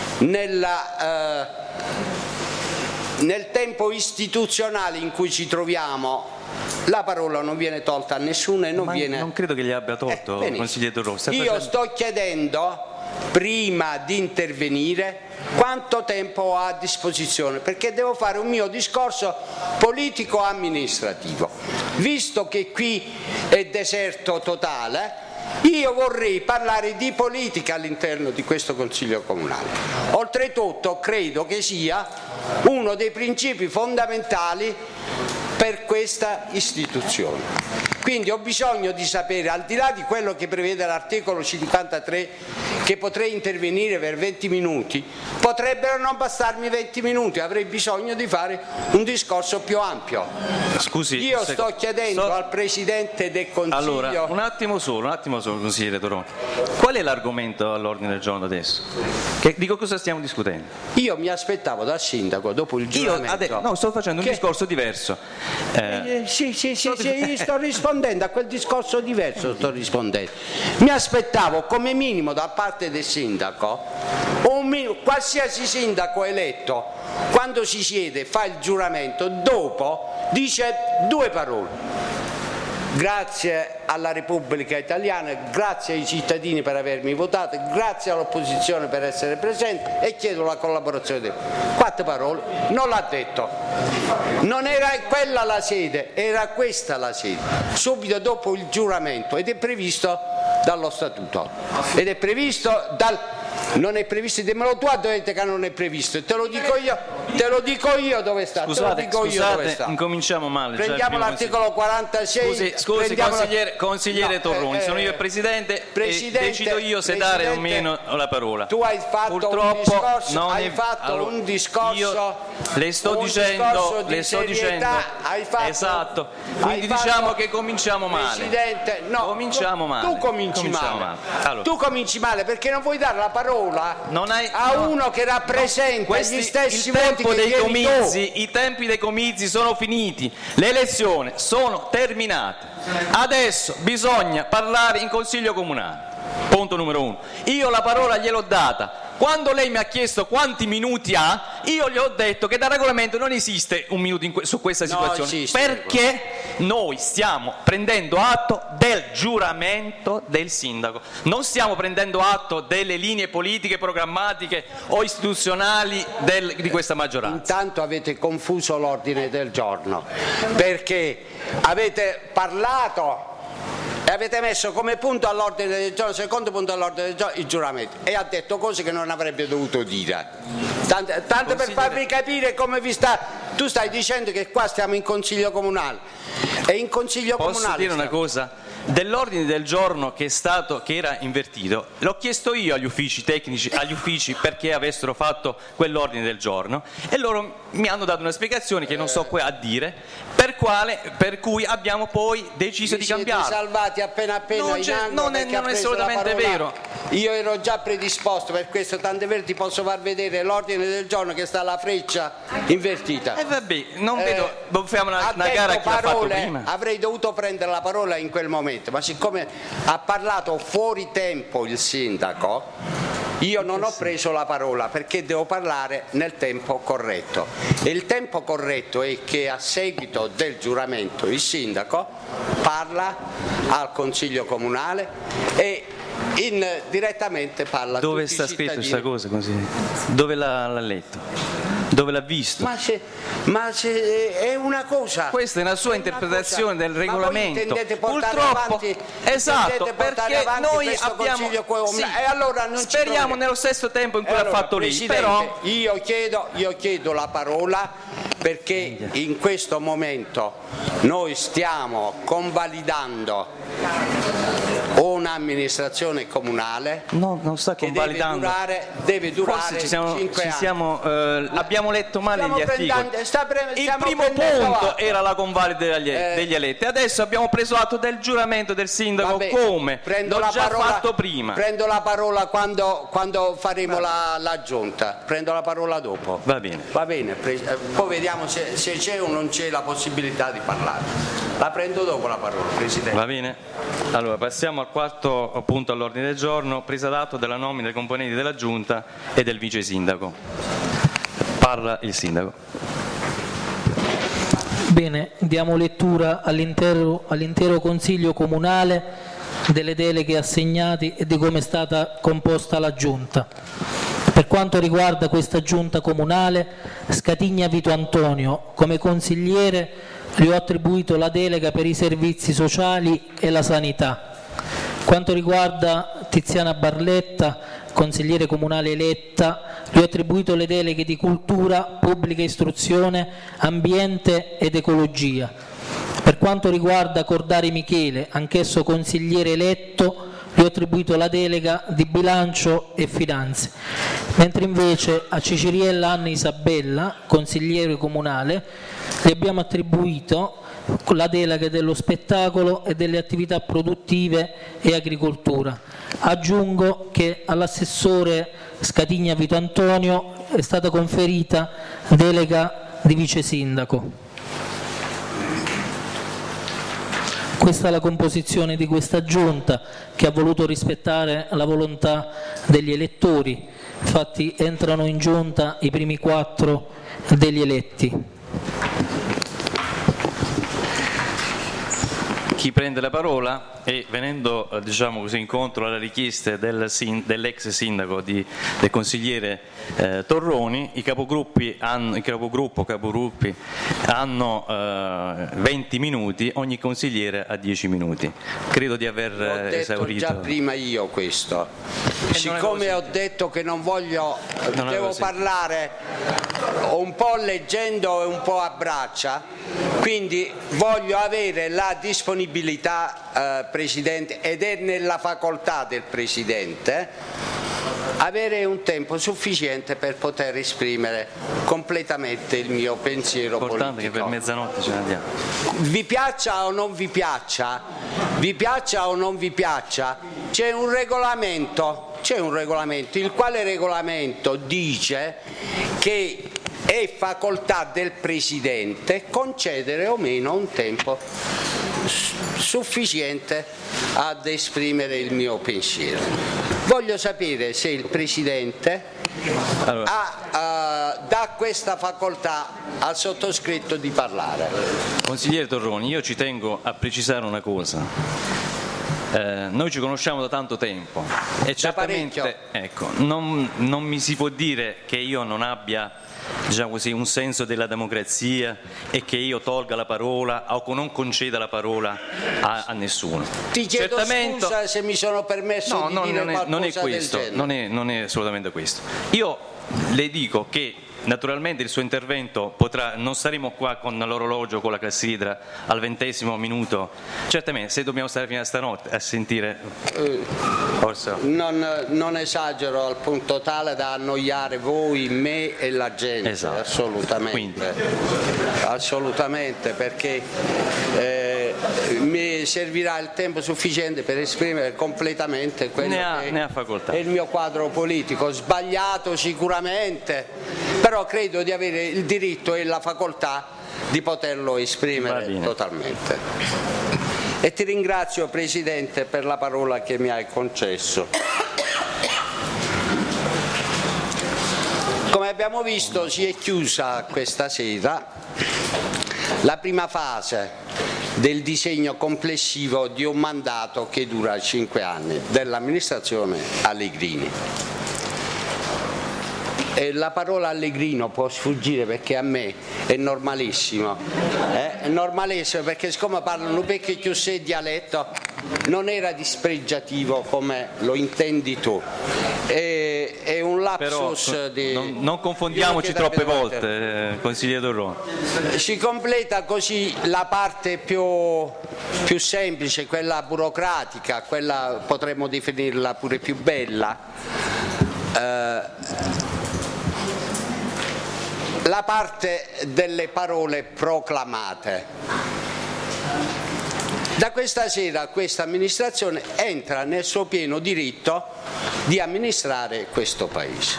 nella, eh, nel tempo istituzionale in cui ci troviamo la parola non viene tolta a nessuno e non Ma viene... non credo che gli abbia tolto, eh, consigliere Torroni. Io facendo... sto chiedendo, prima di intervenire, quanto tempo ho a disposizione, perché devo fare un mio discorso politico-amministrativo. Visto che qui è deserto totale, io vorrei parlare di politica all'interno di questo Consiglio Comunale. Oltretutto credo che sia uno dei principi fondamentali per questa istituzione. Quindi ho bisogno di sapere, al di là di quello che prevede l'articolo cinquantatré, che potrei intervenire per venti minuti, potrebbero non bastarmi venti minuti, avrei bisogno di fare un discorso più ampio. Scusi, Io sto chiedendo sto... al Presidente del Consiglio... Allora, un attimo solo, un attimo solo, consigliere Torroni. Qual è l'argomento all'ordine del giorno adesso? Che, di cosa stiamo discutendo? Io mi aspettavo dal Sindaco, dopo il giuramento... Io adesso, no, sto facendo un che... discorso diverso. Eh, eh, sì, sì, sì, sì, io sto rispondendo a quel discorso diverso, sto rispondendo. Mi aspettavo come minimo da parte del Sindaco, un minimo, qualsiasi Sindaco eletto, quando si siede, fa il giuramento, dopo dice due parole. Grazie alla Repubblica Italiana, grazie ai cittadini per avermi votato, grazie all'opposizione per essere presente e chiedo la collaborazione del... Quattro parole, non l'ha detto. Non era quella la sede, era questa la sede. Subito dopo il giuramento, ed è previsto dallo Statuto. Ed è previsto dal... Non è previsto, dimmelo tu dove che non è previsto, te lo dico io, te lo dico io dove sta, scusate, te lo dico scusate, io dove sta. Incominciamo male. Prendiamo l'articolo quarantasei. Scusi, scusi consigliere, consigliere no, Torroni, eh, sono io il Presidente, Presidente e decido io se dare o meno la parola. Tu hai fatto Purtroppo un discorso, non hai è... fatto allora, un discorso, io le sto un dicendo, di le sto serietà, dicendo, hai fatto, esatto, hai quindi fatto, diciamo che cominciamo male. Presidente, no, cominciamo male. Tu cominci cominciamo male, male. Allora. Tu cominci male perché non vuoi dare la parola non hai, a no, uno che rappresenta questi, gli stessi il voti tempo che dei tieni comizi, tu. I tempi dei comizi sono finiti, le elezioni sono terminate. Adesso bisogna parlare in Consiglio Comunale. Punto numero uno. Io la parola gliel'ho data. Quando lei mi ha chiesto quanti minuti ha, io gli ho detto che dal regolamento non esiste un minuto in que- su questa situazione, no, esiste, perché noi stiamo prendendo atto del giuramento del sindaco, non stiamo prendendo atto delle linee politiche, programmatiche o istituzionali del, di questa maggioranza. Intanto avete confuso l'ordine del giorno, perché avete parlato e avete messo come punto all'ordine del giorno, secondo punto all'ordine del giorno, il giuramento, e ha detto cose che non avrebbe dovuto dire. Tanto, tanto per farvi capire come vi sta. Tu stai dicendo che qua stiamo in consiglio comunale, e in consiglio Posso comunale dire una stiamo. cosa? Dell'ordine del giorno che è stato, che era invertito, l'ho chiesto io agli uffici tecnici, agli uffici perché avessero fatto quell'ordine del giorno, e loro mi hanno dato una spiegazione che non so qua a dire, per, quale, per cui abbiamo poi deciso Vi di siete cambiarlo. salvati appena appena Non in c'è- angolo non è- perché ha non è preso la assolutamente parola. vero. Io ero già predisposto per questo, tant'è vero ti posso far vedere l'ordine del giorno che sta alla freccia invertita. E eh vabbè, non Eh, vedo, dobbiamo una, ha una detto gara a chi l'ha fatto parole, prima. avrei dovuto prendere la parola in quel momento, ma siccome ha parlato fuori tempo il sindaco, io non ho preso la parola perché devo parlare nel tempo corretto, e il tempo corretto è che a seguito del giuramento il sindaco parla al Consiglio Comunale e in, direttamente parla a Dove tutti sta i scritto cittadini. questa cosa così? Dove l'ha, l'ha letto? Dove l'ha visto? Ma, se, ma se è una cosa. Questa è una sua è interpretazione cosa. del regolamento. Ma voi intendete portare Purtroppo, avanti, esatto, intendete portare perché avanti noi questo abbiamo Consiglio Comunale? sì, E allora non ci speriamo proviamo. nello stesso tempo in cui E l'ha allora, fatto lì, Presidente, però io chiedo, io chiedo la parola perché in questo momento noi stiamo convalidando un'amministrazione comunale no, non sta che deve convalidando. durare, deve durare Forse ci siamo, cinque ci anni. siamo, eh, abbiamo letto male Stiamo gli articoli. prendendo- sta pre- Il stiamo primo prendendo punto atto. era la convalida degli, Eh. degli eletti. Adesso abbiamo preso atto del giuramento del sindaco. Vabbè, come? prendo L'ho la già parola, fatto prima. Prendo la parola quando, quando faremo la, la giunta, prendo la parola dopo. Va bene. Va bene, pre- eh, poi vediamo se, se c'è o non c'è la possibilità di parlare. La prendo dopo la parola, Presidente. Va bene? Allora passiamo al quarto punto all'ordine del giorno, presa d'atto della nomina dei componenti della Giunta e del vice sindaco. Parla il sindaco. Bene, diamo lettura all'intero, all'intero Consiglio Comunale delle deleghe assegnate e di come è stata composta la Giunta. Per quanto riguarda questa Giunta Comunale, Scatigna Vito Antonio, come consigliere, gli ho attribuito la delega per i servizi sociali e la sanità. Quanto riguarda Tiziana Barletta, consigliere comunale eletta, gli ho attribuito le deleghe di cultura, pubblica istruzione, ambiente ed ecologia. Per quanto riguarda Cordari Michele, anch'esso consigliere eletto, gli ho attribuito la delega di bilancio e finanze, mentre invece a Ciciriella Anna Isabella, consigliere comunale, gli abbiamo attribuito la delega dello spettacolo e delle attività produttive e agricoltura. Aggiungo che all'assessore Scatigna Vito Antonio è stata conferita delega di vice sindaco. Questa è la composizione di questa giunta che ha voluto rispettare la volontà degli elettori. Infatti entrano in giunta i primi quattro degli eletti. Chi prende la parola e venendo eh, diciamo così, incontro alle richieste del sin- dell'ex sindaco di, del consigliere eh, Torroni, i capogruppi hanno, il capogruppo capogruppi hanno eh, venti minuti, ogni consigliere ha dieci minuti. Credo di aver Ho eh, detto esaurito. già prima io questo. Siccome ho detto che non voglio, Non è devo così. parlare un po' leggendo e un po' a braccia, quindi voglio avere la disponibilità, eh, Presidente, ed è nella facoltà del Presidente, avere un tempo sufficiente per poter esprimere completamente il mio pensiero L'importante è che politico. per mezzanotte ce ne andiamo. Vi piaccia o non vi piaccia, vi piaccia o non vi piaccia, c'è un regolamento, c'è un regolamento, il quale regolamento dice che è facoltà del Presidente concedere o meno un tempo sufficiente ad esprimere il mio pensiero. Voglio sapere se il Presidente Allora. ha, uh, dà questa facoltà al sottoscritto di parlare. Consigliere Torroni, io ci tengo a precisare una cosa. Eh, noi ci conosciamo da tanto tempo e certamente ecco, non, non mi si può dire che io non abbia, diciamo così, un senso della democrazia e che io tolga la parola o non conceda la parola a, a nessuno. Ti chiedo Certamente, scusa se mi sono permesso no, di non, dire non è, qualcosa non è del questo, genere. non è, non è assolutamente questo. Io le dico che naturalmente il suo intervento potrà, non saremo qua con l'orologio, con la clessidra al ventesimo minuto, certamente se dobbiamo stare fino a stanotte a sentire eh, forse. Non, non esagero al punto tale da annoiare voi, me e la gente, esatto. assolutamente. Quindi. Assolutamente, perché eh, mi servirà il tempo sufficiente per esprimere completamente quello ne ha, che ne ha facoltà. è il mio quadro politico, sbagliato sicuramente, però credo di avere il diritto e la facoltà di poterlo esprimere totalmente. E ti ringrazio, Presidente, per la parola che mi hai concesso. Come abbiamo visto, si è chiusa questa sera la prima fase del disegno complessivo di un mandato che dura cinque anni dell'amministrazione Allegrini. E la parola Allegrino può sfuggire perché a me è normalissimo, eh? È normalissimo perché siccome parlano un perché più sé dialetto non era dispregiativo come lo intendi tu, è, è un lapsus. Però, di... non, non confondiamoci troppe volte, eh, consigliere Dorrone. Si completa così la parte più, più semplice, quella burocratica, quella potremmo definirla pure più bella. Eh, la parte delle parole proclamate. Da questa sera questa amministrazione entra nel suo pieno diritto di amministrare questo Paese.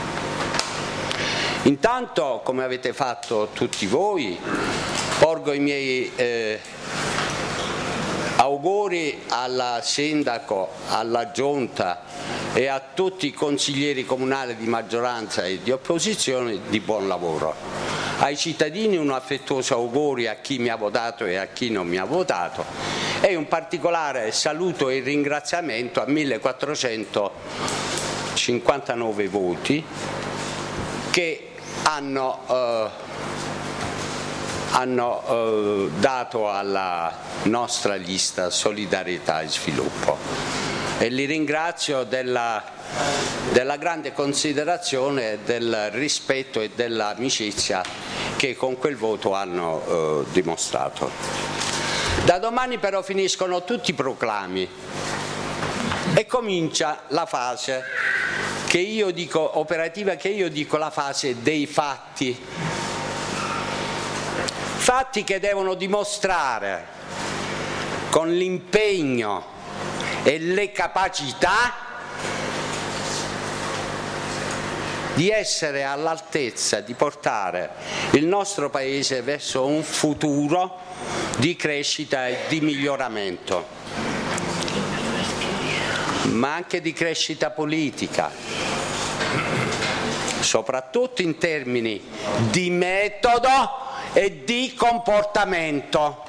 Intanto, come avete fatto tutti voi, porgo i miei eh, auguri alla Sindaco, alla Giunta e a tutti i consiglieri comunali di maggioranza e di opposizione di buon lavoro. Ai cittadini un affettuoso augurio a chi mi ha votato e a chi non mi ha votato e un particolare saluto e ringraziamento a millequattrocentocinquantanove voti che hanno, eh, hanno eh, dato alla nostra lista Solidarietà e Sviluppo. E li ringrazio della, della grande considerazione, del rispetto e dell'amicizia che con quel voto hanno eh, dimostrato. Da domani però finiscono tutti i proclami e comincia la fase che io dico, operativa, che io dico la fase dei fatti. Fatti che devono dimostrare con l'impegno e le capacità di essere all'altezza di portare il nostro Paese verso un futuro di crescita e di miglioramento, ma anche di crescita politica, soprattutto in termini di metodo e di comportamento.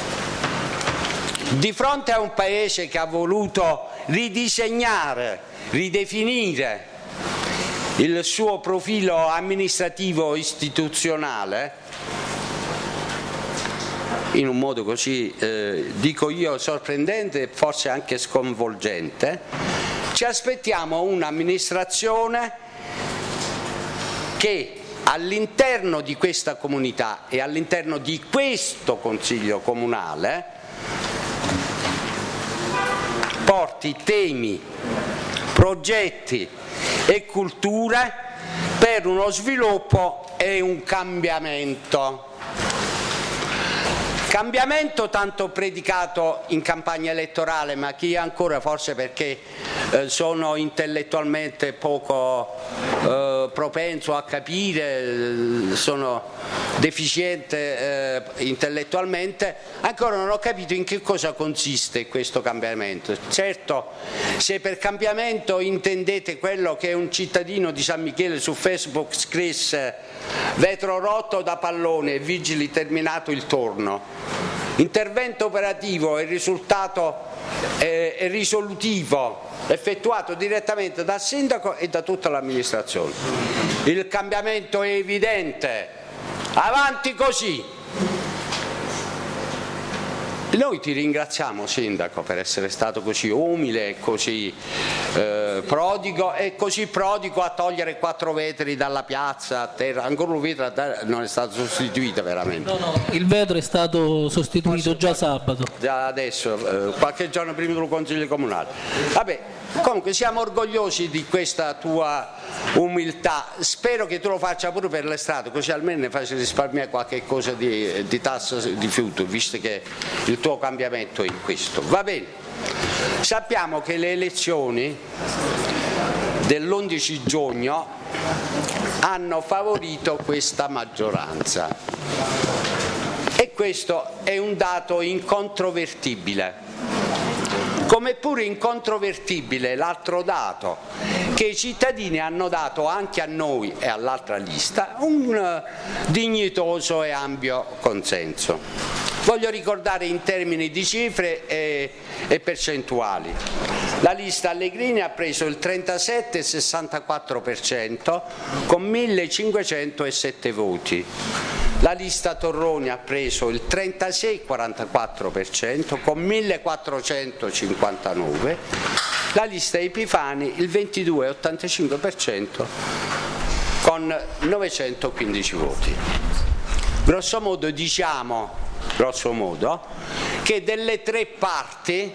Di fronte a un Paese che ha voluto ridisegnare, ridefinire il suo profilo amministrativo istituzionale in un modo così, eh, dico io, sorprendente e forse anche sconvolgente, ci aspettiamo un'amministrazione che all'interno di questa comunità e all'interno di questo Consiglio Comunale porti temi, progetti e culture per uno sviluppo e un cambiamento. Cambiamento tanto predicato in campagna elettorale, ma chi ancora, forse perché eh, sono intellettualmente poco eh, propenso a capire, eh, sono deficiente eh, intellettualmente, ancora non ho capito in che cosa consiste questo cambiamento. Certo, se per cambiamento intendete quello che un cittadino di San Michele su Facebook scrisse: vetro rotto da pallone e vigili terminato il torno, intervento operativo e risultato eh, e risolutivo effettuato direttamente dal sindaco e da tutta l'amministrazione. Il cambiamento è evidente, avanti così. Noi ti ringraziamo, sindaco, per essere stato così umile e così eh, prodigo e così prodigo a togliere quattro vetri dalla piazza a terra. Ancora un vetro a terra non è stato sostituito veramente. No, no, il vetro è stato sostituito già sabato. Già adesso, eh, qualche giorno prima del Consiglio Comunale. Vabbè, comunque siamo orgogliosi di questa tua umiltà. Spero che tu lo faccia pure per le strade, così almeno ne faccia risparmiare qualche cosa di, di tassa di futuro, visto che il tuo cambiamento è in questo. Va bene, sappiamo che le elezioni dell'undici giugno hanno favorito questa maggioranza e questo è un dato incontrovertibile. Come pure incontrovertibile l'altro dato che i cittadini hanno dato anche a noi e all'altra lista un dignitoso e ampio consenso. Voglio ricordare in termini di cifre e, e percentuali. La lista Allegrini ha preso il trentasette virgola sessantaquattro per cento con millecinquecentosette voti. La lista Torroni ha preso il trentasei virgola quarantaquattro per cento con millequattrocentocinquantanove, la lista Epifani il ventidue virgola ottantacinque per cento con novecentoquindici voti. Grosso modo diciamo, grosso modo, che delle tre parti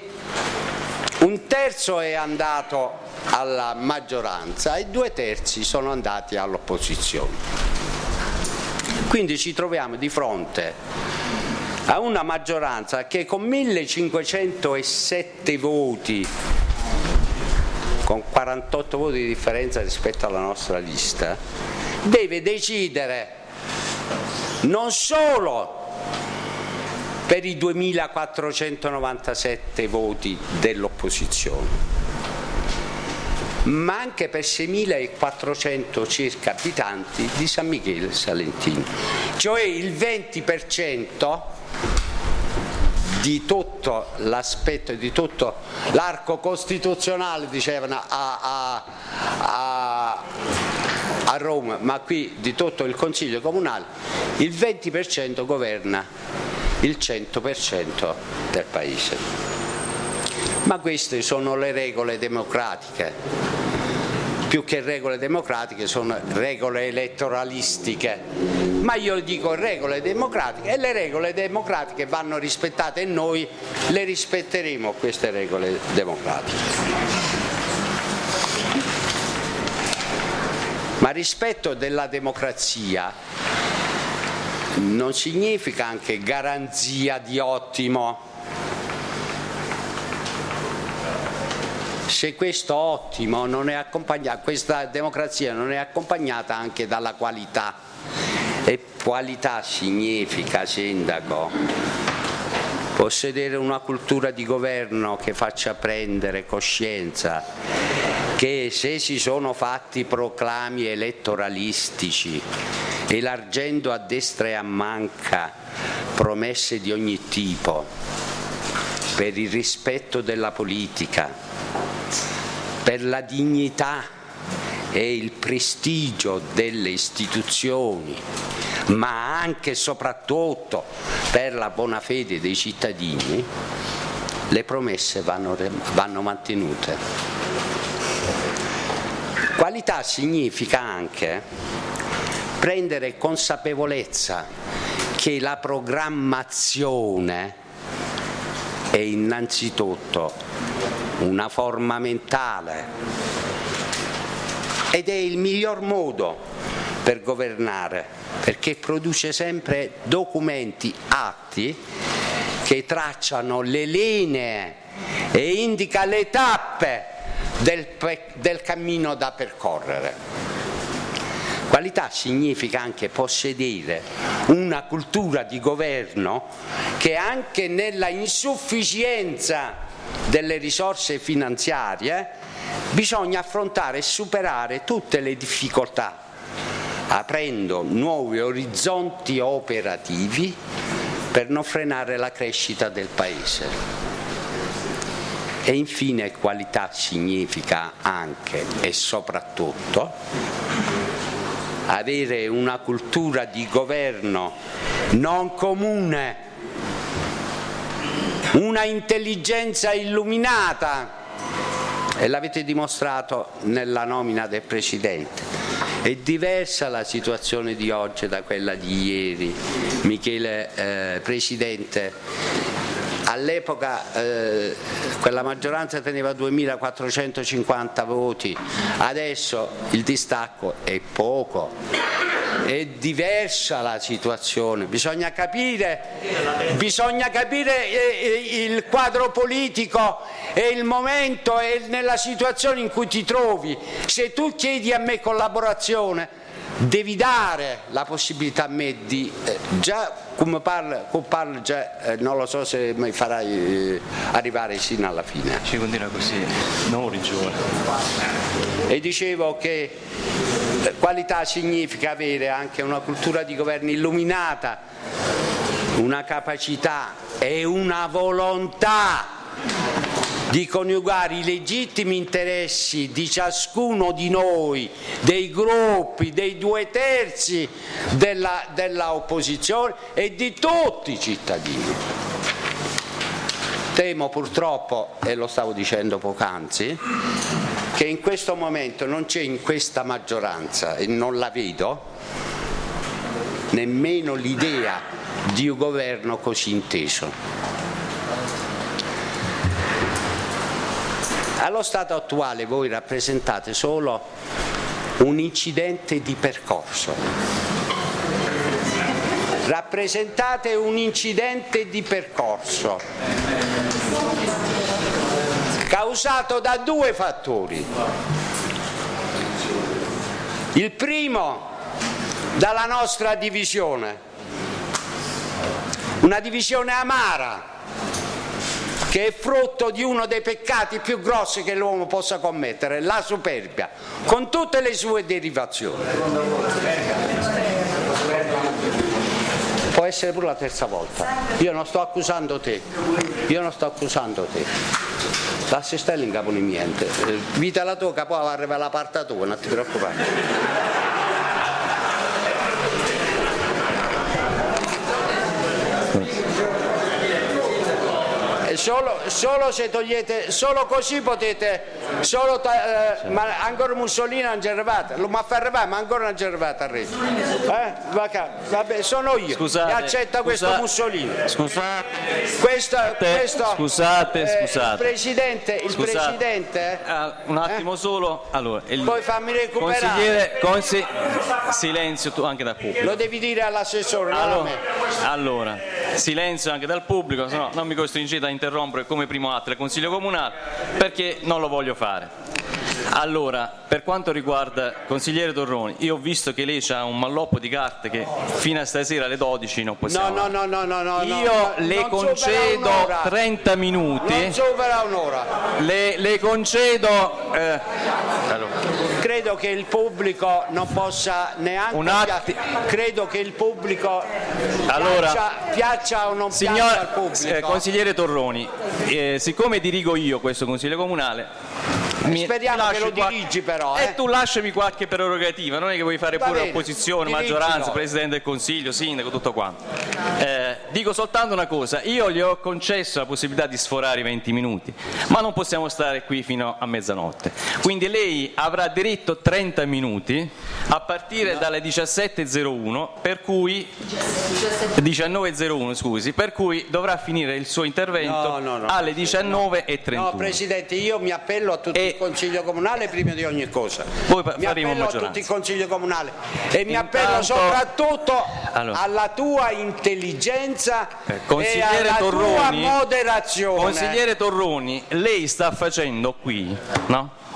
un terzo è andato alla maggioranza e due terzi sono andati all'opposizione. Quindi ci troviamo di fronte a una maggioranza che con millecinquecentosette voti, con quarantotto voti di differenza rispetto alla nostra lista, deve decidere non solo per i duemilaquattrocentonovantasette voti dell'opposizione, ma anche per seimilaquattrocento circa abitanti di San Michele Salentino, cioè il venti per cento di tutto l'aspetto, di tutto l'arco costituzionale, dicevano a, a, a, a Roma, ma qui di tutto il Consiglio Comunale, il venti per cento governa il cento per cento del Paese. Ma queste sono le regole democratiche, più che regole democratiche sono regole elettoralistiche, ma io dico regole democratiche e le regole democratiche vanno rispettate e noi le rispetteremo queste regole democratiche. Ma rispetto della democrazia non significa anche garanzia di ottimo. Se questo ottimo non è accompagnato, questa democrazia non è accompagnata anche dalla qualità, e qualità significa, sindaco, possedere una cultura di governo che faccia prendere coscienza che se si sono fatti proclami elettoralistici, elargendo a destra e a manca promesse di ogni tipo per il rispetto della politica, per la dignità e il prestigio delle istituzioni, ma anche e soprattutto per la buona fede dei cittadini, le promesse vanno, vanno mantenute. Qualità significa anche prendere consapevolezza che la programmazione è innanzitutto una forma mentale ed è il miglior modo per governare, perché produce sempre documenti, atti che tracciano le linee e indica le tappe del, del cammino da percorrere. Qualità significa anche possedere una cultura di governo che anche nella insufficienza delle risorse finanziarie bisogna affrontare e superare tutte le difficoltà, aprendo nuovi orizzonti operativi per non frenare la crescita del Paese. E infine qualità significa anche e soprattutto avere una cultura di governo non comune, una intelligenza illuminata, e l'avete dimostrato nella nomina del Presidente. È diversa la situazione di oggi da quella di ieri, Michele eh, Presidente. All'epoca eh, quella maggioranza teneva duemilaquattrocentocinquanta voti, adesso il distacco è poco, è diversa la situazione, bisogna capire, bisogna capire eh, il quadro politico e il momento e nella situazione in cui ti trovi. Se tu chiedi a me collaborazione, devi dare la possibilità a me di, eh, già come parlo, come parlo già, eh, non lo so se mi farai eh, arrivare sino alla fine. Ci continua così, non rigione. E dicevo che eh, qualità significa avere anche una cultura di governo illuminata, una capacità e una volontà di coniugare i legittimi interessi di ciascuno di noi, dei gruppi, dei due terzi della, della opposizione e di tutti i cittadini. Temo purtroppo, e lo stavo dicendo poc'anzi, che in questo momento non c'è in questa maggioranza, e non la vedo, nemmeno l'idea di un governo così inteso. Allo stato attuale voi rappresentate solo un incidente di percorso, rappresentate un incidente di percorso causato da due fattori. Il primo, dalla nostra divisione, una divisione amara, che è frutto di uno dei peccati più grossi che l'uomo possa commettere, la superbia, con tutte le sue derivazioni. Può essere pure la terza volta. Io non sto accusando te, io non sto accusando te. L'assistello in capo di niente. Vita la tua, poi arriva la parte tua, non ti preoccupare. Solo, solo se togliete, solo così potete, solo eh, ma ancora Mussolini non ci è arrivato, lo ma fa arrivare, ma ancora non ci è arrivato a Re. Eh? Vabbè, sono io scusate, che accetta scusate, questo Mussolini. Scusate, questo, questo, scusate, eh, scusate. Il Presidente, il scusate. Presidente uh, un attimo eh? solo. Allora, il poi fammi recuperare. Consigliere, consi silenzio tu anche dal pubblico. Lo devi dire all'assessore, allora, non a me. Allora, silenzio anche dal pubblico, se no non mi costringete a interrompere come primo atto del Consiglio Comunale, perché non lo voglio fare. Allora, per quanto riguarda consigliere Torroni, io ho visto che lei ha un malloppo di carte che fino a stasera alle dodici non possiamo. No, no, no, no, no. Io no, le concedo trenta minuti. Non supera un'ora. Le, le concedo. Eh, allora. Credo che il pubblico non possa neanche. Un atti... Credo che il pubblico allora, piaccia, piaccia o non signor, piaccia al pubblico. Eh, consigliere Torroni, eh, siccome dirigo io questo Consiglio Comunale. Mi, speriamo che lo qualche... dirigi però eh? E tu lasciami qualche prerogativa, non è che vuoi fare Va pure bene, opposizione, dirigilo. maggioranza, Presidente del Consiglio, Sindaco, tutto quanto. Eh, dico soltanto una cosa, io gli ho concesso la possibilità di sforare i venti minuti, ma non possiamo stare qui fino a mezzanotte, quindi lei avrà diritto trenta minuti a partire no. dalle diciassette e zero uno, per cui diciannove e zero uno scusi, per cui dovrà finire il suo intervento no, no, no. alle diciannove e trentuno. No Presidente, io mi appello a tutti e... il Consiglio Comunale prima di ogni cosa. Poi mi appello a tutti il Consiglio Comunale e mi Intanto... appello soprattutto allora. alla tua intelligenza eh, e alla Torroni, tua moderazione. Consigliere Torroni, lei sta facendo qui, no?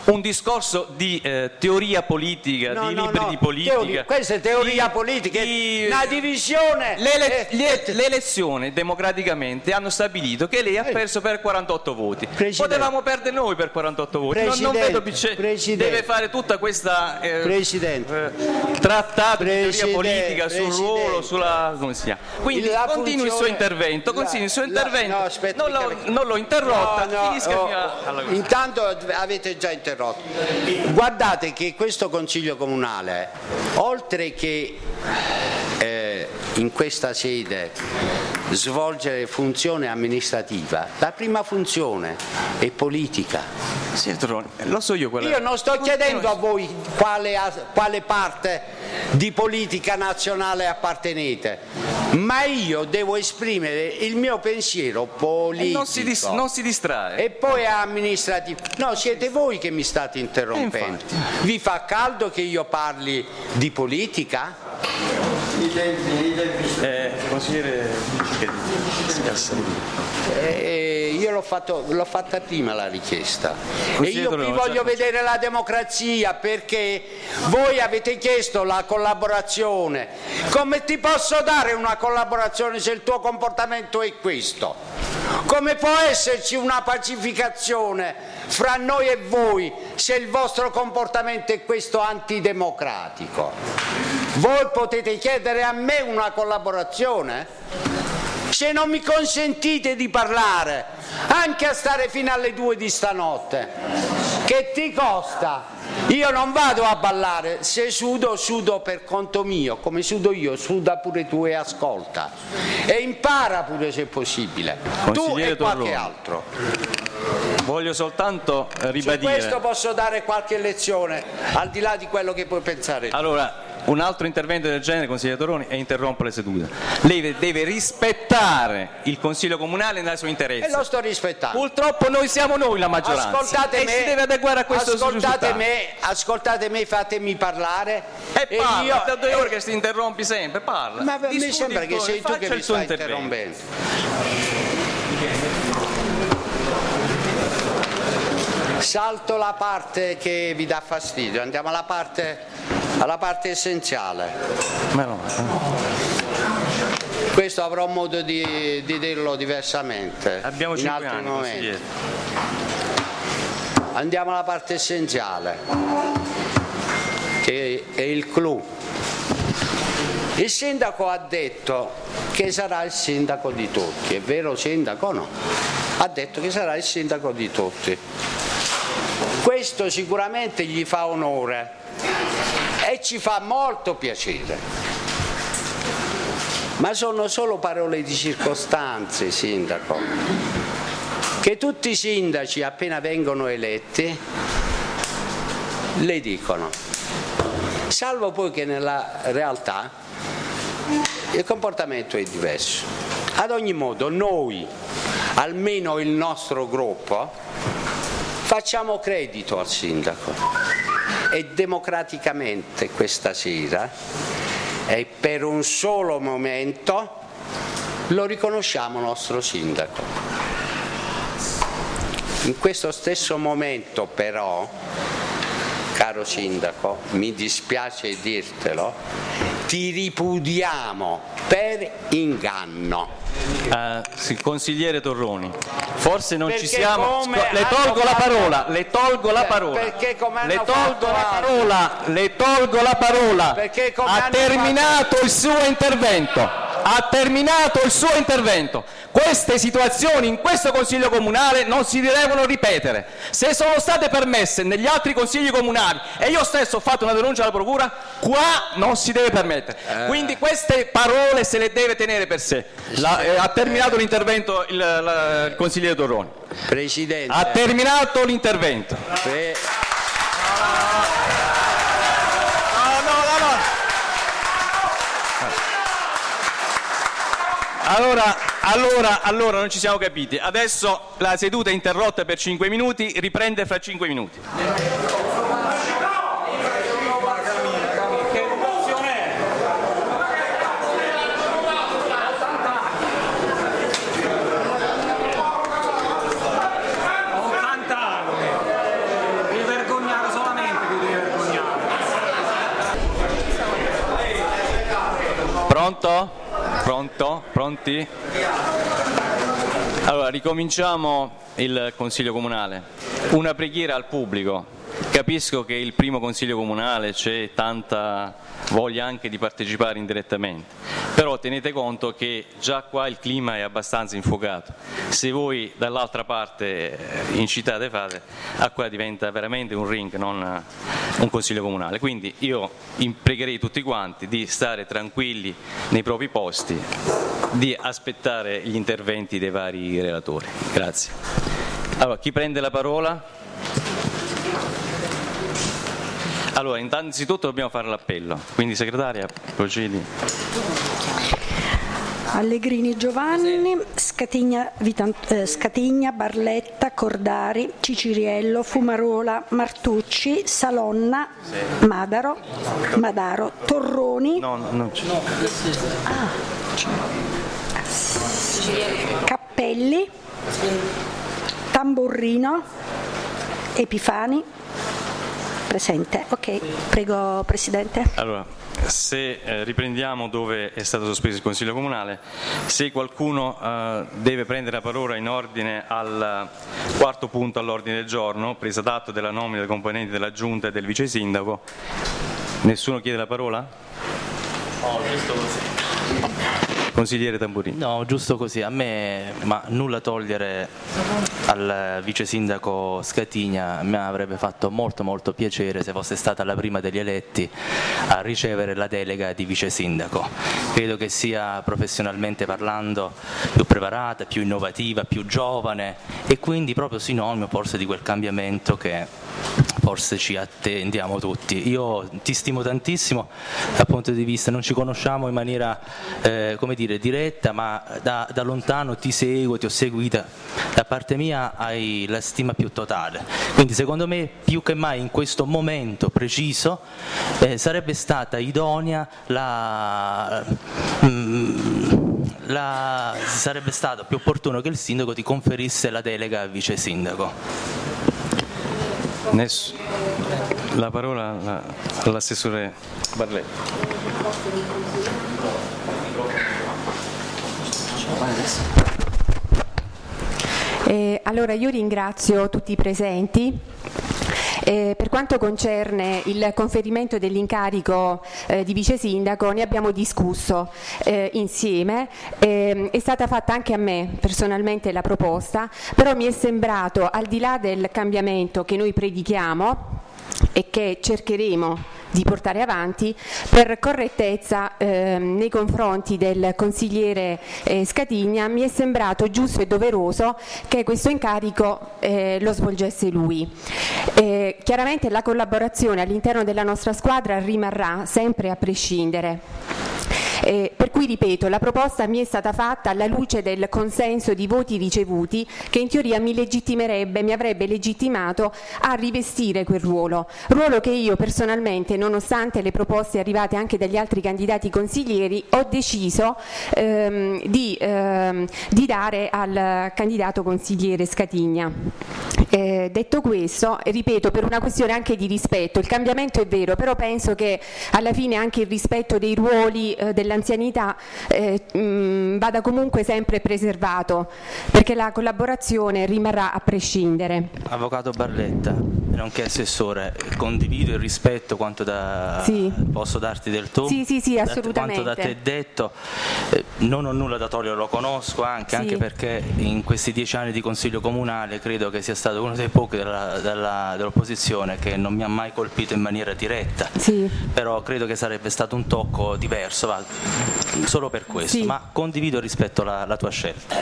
un discorso di eh, teoria politica, No, di no, libri no, di politica. teoria- questa è teoria di- politica, è di- una divisione. Le, Eh, le- le elezioni democraticamente hanno stabilito che lei ha perso per quarantotto voti. Presidente. Potevamo perdere noi per quarantotto voti. Non, non Presidente, vedo perché Presidente. deve fare tutta questa eh, Presidente. eh, trattato di teoria Presidente, politica sul Presidente. ruolo, sulla come si chiama. Quindi La continui il suo funzione- intervento, la- continui il suo la- intervento. no, aspetta, non, l'ho, perché- non l'ho interrotta, No, no, finisca oh, fino alla oh, intanto avete già interrotto. Guardate che questo Consiglio Comunale, oltre che eh, in questa sede svolgere funzione amministrativa, la prima funzione è politica. Sì, Torroni, lo so io quella. Io non sto chiedendo a voi quale, quale parte di politica nazionale appartenete, ma io devo esprimere il mio pensiero politico. Non si, dis- non si distrae. E poi amministrativo. No, siete voi che mi state interrompendo. Vi fa caldo che io parli di politica? Eh, consigliere Eh, io l'ho, fatto, l'ho fatta prima la richiesta e io qui Consigliere, voglio certo. vedere la democrazia, perché voi avete chiesto la collaborazione. Come ti posso dare una collaborazione se il tuo comportamento è questo? Come può esserci una pacificazione fra noi e voi se il vostro comportamento è questo antidemocratico? Voi potete chiedere a me una collaborazione? Se non mi consentite di parlare, anche a stare fino alle due di stanotte, che ti costa? Io non vado a ballare, se sudo, sudo per conto mio, come sudo io, suda pure tu e ascolta. E impara pure se possibile, tu Consigliere e qualche Torroni. altro. Voglio soltanto eh, Su ribadire. questo posso dare qualche lezione, al di là di quello che puoi pensare tu. Allora, un altro intervento del genere, consigliere Torroni, e interrompo le sedute. Lei deve rispettare il Consiglio Comunale nel suo interesse. E lo sto rispettando. Purtroppo noi siamo noi la maggioranza. Ascoltate e me, si deve adeguare a questo ascoltate risultato. me, ascoltate me, fatemi parlare. E parla, io, da due ore che ti interrompi sempre, parla. Ma mi Discuti sembra il che tuo- sei tu faccia che il mi suo stai intervento. interrompendo. Salto la parte che vi dà fastidio, andiamo alla parte, alla parte essenziale. Ma no, Questo avrò modo di, di dirlo diversamente abbiamo in cinque altri anni, momenti. consigliere. Andiamo alla parte essenziale, che è il clou. Il sindaco ha detto che sarà il sindaco di tutti, è vero sindaco o no? Ha detto che sarà il sindaco di tutti. Questo sicuramente gli fa onore e ci fa molto piacere. Ma sono solo parole di circostanze, sindaco, che tutti i sindaci appena vengono eletti le dicono, salvo poi che nella realtà il comportamento è diverso. Ad ogni modo noi, almeno il nostro gruppo, facciamo credito al sindaco e democraticamente questa sera e per un solo momento lo riconosciamo nostro sindaco. In questo stesso momento però, caro sindaco, mi dispiace dirtelo, ti ripudiamo per inganno. Uh, sì, consigliere Torroni, forse non Perché ci siamo. come Sco- le hanno tolgo la fatto- parola, le tolgo la parola. Perché come hanno le tolgo fatto la altri. parola, le tolgo la parola. Perché come ha hanno terminato il suo intervento. Ha terminato il suo intervento. Queste situazioni in questo Consiglio Comunale non si devono ripetere. Se sono state permesse negli altri Consigli Comunali e io stesso ho fatto una denuncia alla Procura, qua non si deve permettere. Eh. Quindi queste parole se le deve tenere per sé. La- eh, ha terminato l'intervento il, la- il consigliere Torroni. Presidente. Ha terminato l'intervento. Pre- Allora, allora, allora non ci siamo capiti. Adesso la seduta è interrotta per cinque minuti, riprende fra cinque minuti. ottanta anni, vi vergognate. Pronto? Pronto? Pronti? Allora, ricominciamo il Consiglio Comunale. Una preghiera al pubblico. Capisco che il primo Consiglio Comunale c'è tanta voglia anche di partecipare indirettamente, però tenete conto che già qua il clima è abbastanza infuocato. Se voi dall'altra parte incitate fate, a qua diventa veramente un ring, non un Consiglio Comunale. Quindi io pregherei tutti quanti di stare tranquilli nei propri posti, di aspettare gli interventi dei vari relatori. Grazie. Allora, chi prende la parola? Allora, innanzitutto dobbiamo fare l'appello, quindi segretaria, procedi. Allegrini Giovanni, Scatigna, Vitant- eh, Scatigna, Barletta, Cordari, Ciciriello, Fumarola, Martucci, Salonna, sì. Madaro, Madaro, Torroni, no, no, non c'è. Ah. Cappelli, Tamburrino, Epifani. Presente. Ok, prego Presidente. Allora, se eh, riprendiamo dove è stato sospeso il Consiglio Comunale, se qualcuno eh, deve prendere la parola in ordine al quarto punto all'ordine del giorno, presa d'atto della nomina dei componenti della Giunta e del Vice Sindaco, nessuno chiede la parola? No, giusto così. Consigliere Tamburini. No, giusto così, a me ma nulla togliere al vice sindaco Scatigna, mi avrebbe fatto molto molto piacere se fosse stata la prima degli eletti a ricevere la delega di vice sindaco. Credo che sia professionalmente parlando più preparata, più innovativa, più giovane e quindi proprio sinonimo forse di quel cambiamento che forse ci attendiamo tutti. Io ti stimo tantissimo dal punto di vista, non ci conosciamo in maniera eh, come dire diretta, ma da, da lontano ti seguo, ti ho seguita, da parte mia hai la stima più totale, quindi secondo me più che mai in questo momento preciso eh, sarebbe stata idonea la, mm, la sarebbe stato più opportuno che il sindaco ti conferisse la delega a vice sindaco. Ness- la parola all'assessore Barletta. Eh, allora io ringrazio tutti i presenti. Eh, per quanto concerne il conferimento dell'incarico eh, di vice sindaco, ne abbiamo discusso eh, insieme, eh, è stata fatta anche a me personalmente la proposta, però mi è sembrato, al di là del cambiamento che noi predichiamo e che cercheremo di portare avanti, per correttezza eh, nei confronti del consigliere eh, Scatigna, mi è sembrato giusto e doveroso che questo incarico eh, lo svolgesse lui. Eh, chiaramente la collaborazione all'interno della nostra squadra rimarrà sempre a prescindere. Eh, per cui ripeto, la proposta mi è stata fatta alla luce del consenso di voti ricevuti che in teoria mi legittimerebbe, mi avrebbe legittimato a rivestire quel ruolo, ruolo che io personalmente, nonostante le proposte arrivate anche dagli altri candidati consiglieri, ho deciso ehm, di, ehm, di dare al candidato consigliere Scatigna. Eh, detto questo, ripeto, per una questione anche di rispetto, il cambiamento è vero, però penso che alla fine anche il rispetto dei ruoli eh, dell'anzianità eh, mh, vada comunque sempre preservato, perché la collaborazione rimarrà a prescindere. Avvocato Barletta, nonché assessore, condivido il rispetto quanto da sì. posso darti del tuo, sì, sì, sì, assolutamente. quanto da te detto, eh, non ho nulla da togliere, lo conosco anche, sì. anche perché in questi dieci anni di Consiglio Comunale credo che sia stato uno dei pochi della, della, dell'opposizione che non mi ha mai colpito in maniera diretta, sì. però credo che sarebbe stato un tocco diverso, va, solo per questo, sì. ma condivido rispetto alla, alla tua scelta.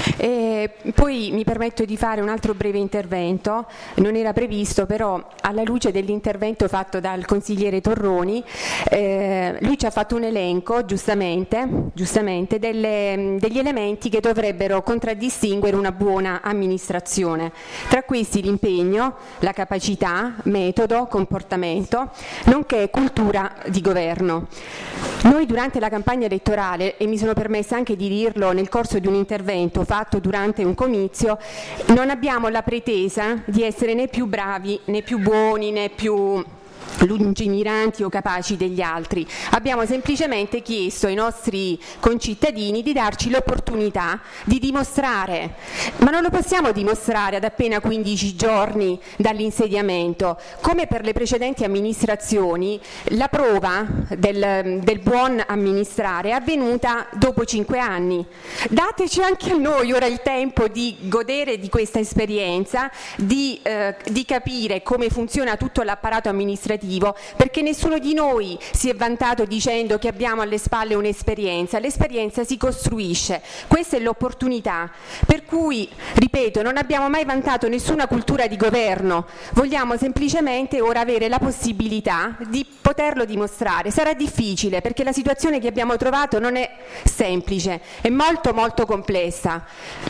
E poi mi permetto di fare un altro breve intervento, non era previsto, però alla luce dell'intervento fatto dal consigliere Torroni, eh, lui ci ha fatto un elenco, giustamente, giustamente delle, degli elementi che dovrebbero contraddistinguere una buona amministrazione. Tra questi l'impegno, la capacità, metodo, comportamento, nonché cultura di governo. Noi durante la campagna elettorale, e mi sono permessa anche di dirlo nel corso di un intervento fatto durante un comizio, non abbiamo la pretesa di essere né più bravi, né più buoni, né più lungimiranti o capaci degli altri. Abbiamo semplicemente chiesto ai nostri concittadini di darci l'opportunità di dimostrare, ma non lo possiamo dimostrare ad appena quindici giorni dall'insediamento. Come per le precedenti amministrazioni, la prova del, del buon amministrare è avvenuta dopo cinque anni. Dateci anche a noi ora il tempo di godere di questa esperienza, di, eh, di capire come funziona tutto l'apparato amministrativo, perché nessuno di noi si è vantato dicendo che abbiamo alle spalle un'esperienza. L'esperienza si costruisce, questa è l'opportunità, per cui, ripeto, non abbiamo mai vantato nessuna cultura di governo, vogliamo semplicemente ora avere la possibilità di poterlo dimostrare. Sarà difficile perché la situazione che abbiamo trovato non è semplice, è molto molto complessa,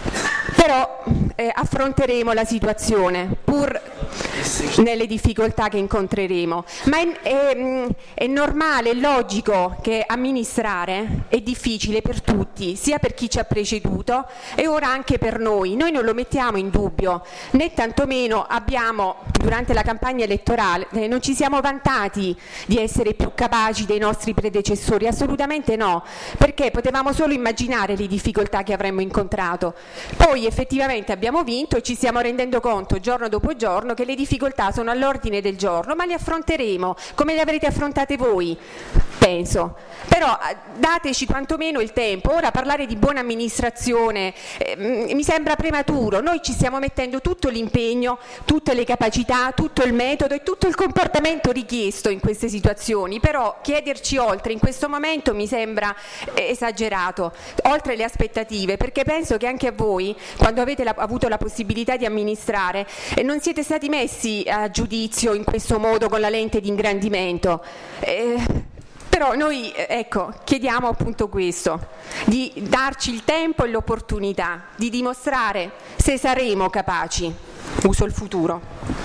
però eh, affronteremo la situazione pur nelle difficoltà che incontreremo, ma è, è, è normale, è logico che amministrare è difficile per tutti, sia per chi ci ha preceduto e ora anche per noi. Noi non lo mettiamo in dubbio, né tantomeno abbiamo durante la campagna elettorale eh, non ci siamo vantati di essere più capaci dei nostri predecessori, assolutamente no, perché potevamo solo immaginare le difficoltà che avremmo incontrato. Poi effettivamente abbiamo vinto e ci stiamo rendendo conto giorno dopo giorno che le difficoltà sono all'ordine del giorno, ma le affronteremo come le avrete affrontate voi, penso. Però dateci quantomeno il tempo. Ora parlare di buona amministrazione eh, mi sembra prematuro. Noi ci stiamo mettendo tutto l'impegno, tutte le capacità, tutto il metodo e tutto il comportamento richiesto in queste situazioni, però chiederci oltre in questo momento mi sembra eh, esagerato, oltre le aspettative, perché penso che anche a voi, quando avete la, avuto la possibilità di amministrare, eh, non siete stati messi a giudizio in questo modo con la lente di ingrandimento. Eh, Però noi ecco, chiediamo appunto questo, di darci il tempo e l'opportunità di dimostrare se saremo capaci. Uso il futuro.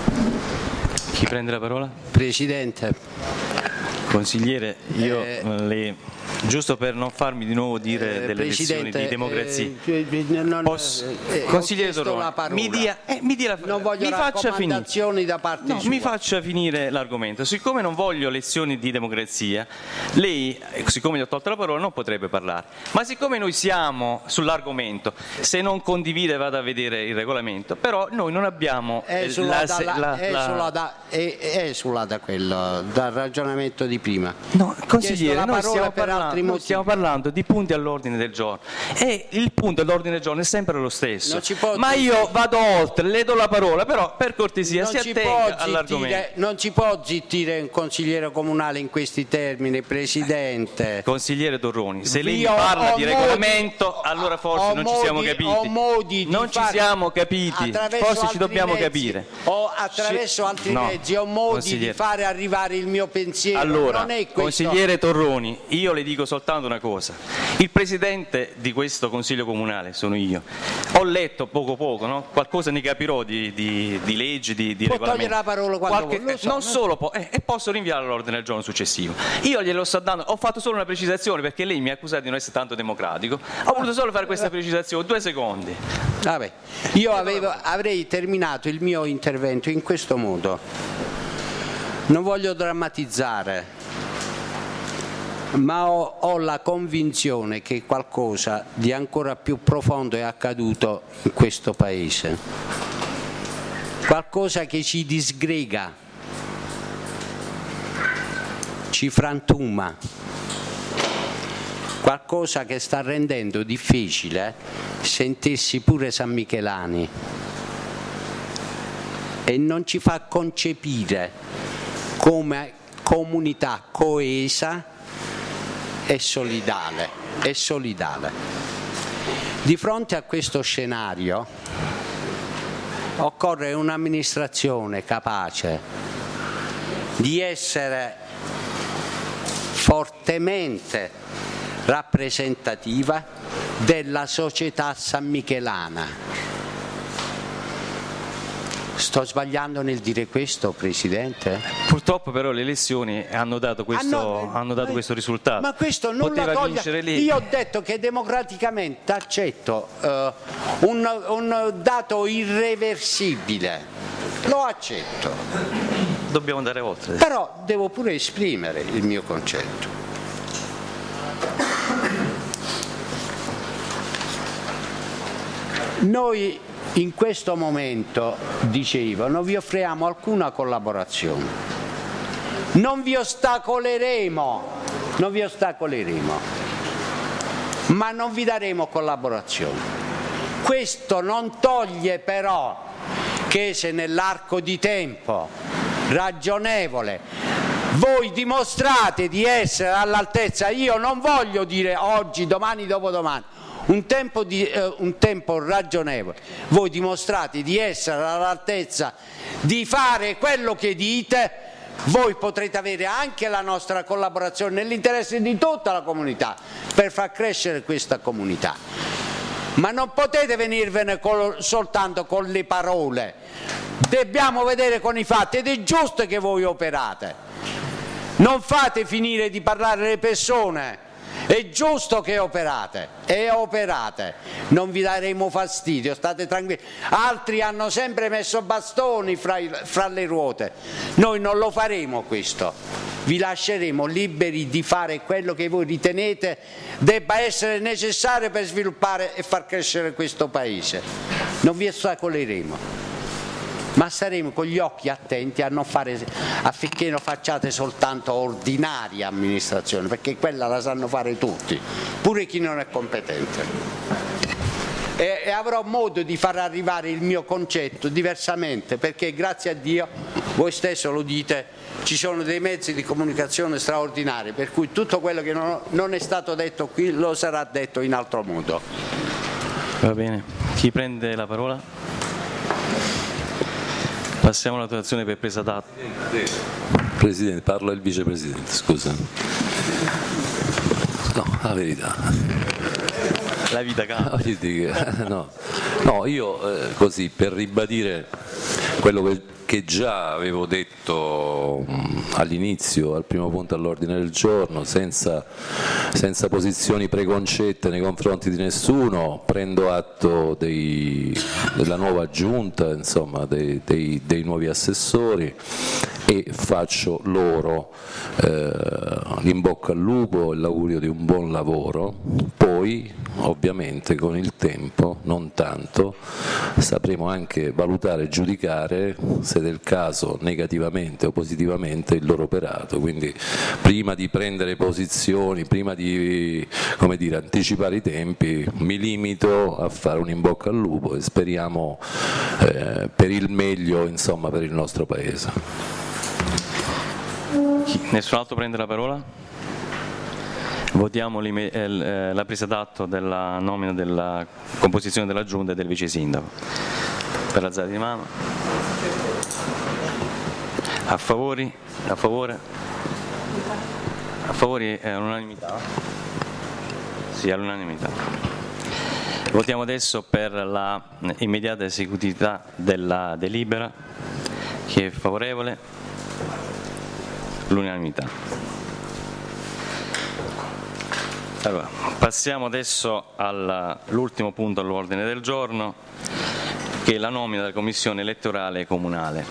Chi prende la parola? Presidente. Consigliere, io eh, le, giusto per non farmi di nuovo dire eh, delle lezioni di democrazia, eh, non, posso, eh, consigliere Torroni, mi dia, eh, mi dia la, non voglio mi faccia finire, da parte no, sua. mi faccia finire l'argomento. Siccome non voglio lezioni di democrazia, lei, siccome gli ho tolto la parola, non potrebbe parlare. Ma siccome noi siamo sull'argomento, se non condivide vada a vedere il regolamento, però noi non abbiamo è la, da, la, la, è la, sulla da, è, è sulla da quello dal ragionamento di prima. No, consigliere, noi stiamo, per parlando, noi stiamo parlando di punti all'ordine del giorno e il punto all'ordine del giorno è sempre lo stesso. Ma io vado oltre, le do la parola, però per cortesia non si attenga all'argomento. Non ci può zittire un consigliere comunale in questi termini, Presidente. Consigliere Torroni, se lei mi Io parla di modi, regolamento, allora forse non modi, ci siamo capiti. Non ci siamo capiti, forse ci dobbiamo mezzi, capire. O attraverso altri no, mezzi ho modi di fare arrivare il mio pensiero. Allora, non è consigliere Torroni, io le dico soltanto una cosa. Il presidente di questo consiglio comunale sono io. Ho letto poco poco, no? Qualcosa ne capirò di, di, di leggi, di, di può regolamenti. Togliere la parola quando Qualche, vuole, so, non no? solo può, eh, e posso rinviare all'ordine del giorno successivo. Io glielo sto dando, ho fatto solo una precisazione perché lei mi ha accusato di non essere tanto democratico. Ho voluto solo fare questa precisazione, due secondi. Vabbè, io avevo, avrei terminato il mio intervento in questo modo. Non voglio drammatizzare, ma ho, ho la convinzione che qualcosa di ancora più profondo è accaduto in questo Paese, qualcosa che ci disgrega, ci frantuma, qualcosa che sta rendendo difficile sentirsi pure San Michelani e non ci fa concepire come comunità coesa e solidale, e solidale. Di fronte a questo scenario occorre un'amministrazione capace di essere fortemente rappresentativa della società sanmichelana. Sto sbagliando nel dire questo, Presidente? Purtroppo però le elezioni hanno dato questo, ah, no, hanno dato eh, questo risultato. Ma questo non poteva la vincere lei. Io ho detto che democraticamente accetto uh, un, un dato irreversibile. Lo accetto. dobbiamo andare oltre. Però devo pure esprimere il mio concetto. Noi in questo momento, dicevo, non vi offriamo alcuna collaborazione, non vi ostacoleremo, non vi ostacoleremo, ma non vi daremo collaborazione. Questo non toglie però che se nell'arco di tempo ragionevole voi dimostrate di essere all'altezza, io non voglio dire oggi, domani, dopodomani, un tempo, di, eh, un tempo ragionevole, voi dimostrate di essere all'altezza di fare quello che dite, voi potrete avere anche la nostra collaborazione nell'interesse di tutta la comunità per far crescere questa comunità. Ma non potete venirvene col, soltanto con le parole, dobbiamo vedere con i fatti ed è giusto che voi operate. Non fate finire di parlare le persone, è giusto che operate e operate, non vi daremo fastidio, state tranquilli. Altri hanno sempre messo bastoni fra, i, fra le ruote, noi non lo faremo questo, vi lasceremo liberi di fare quello che voi ritenete debba essere necessario per sviluppare e far crescere questo Paese, non vi ostacoleremo, ma saremo con gli occhi attenti a non fare, affinché non facciate soltanto ordinaria amministrazione, perché quella la sanno fare tutti, pure chi non è competente. E, e avrò modo di far arrivare il mio concetto diversamente, perché grazie a Dio, voi stesso lo dite, ci sono dei mezzi di comunicazione straordinari, per cui tutto quello che non, non è stato detto qui lo sarà detto in altro modo. Va bene, chi prende la parola? Passiamo alla votazione per presa d'atto. Presidente, parla il vicepresidente, scusa. No, la verità. La vita cambia. No, no io eh, così per ribadire quello che, che già avevo detto mh, all'inizio, al primo punto all'ordine del giorno, senza, senza posizioni preconcette nei confronti di nessuno, prendo atto dei, della nuova giunta, insomma, dei, dei, dei nuovi assessori e faccio loro eh, l'in bocca al lupo e l'augurio di un buon lavoro. Poi ovviamente con il tempo, non tanto, sapremo anche valutare e giudicare se del caso negativamente o positivamente il loro operato, quindi prima di prendere posizioni, prima di, come dire, anticipare i tempi, mi limito a fare un in bocca al lupo e speriamo eh, per il meglio, insomma, per il nostro Paese. Nessun altro prende la parola? Votiamo la presa d'atto della nomina della composizione della giunta e del vice sindaco. Per alzata di mano. A favori? A favore? A favori è all'unanimità? Sì, all'unanimità. Votiamo adesso per la immediata esecutività della delibera. Chi è favorevole? L'unanimità. Allora, passiamo adesso all'ultimo punto all'ordine del giorno, che è la nomina della commissione elettorale comunale.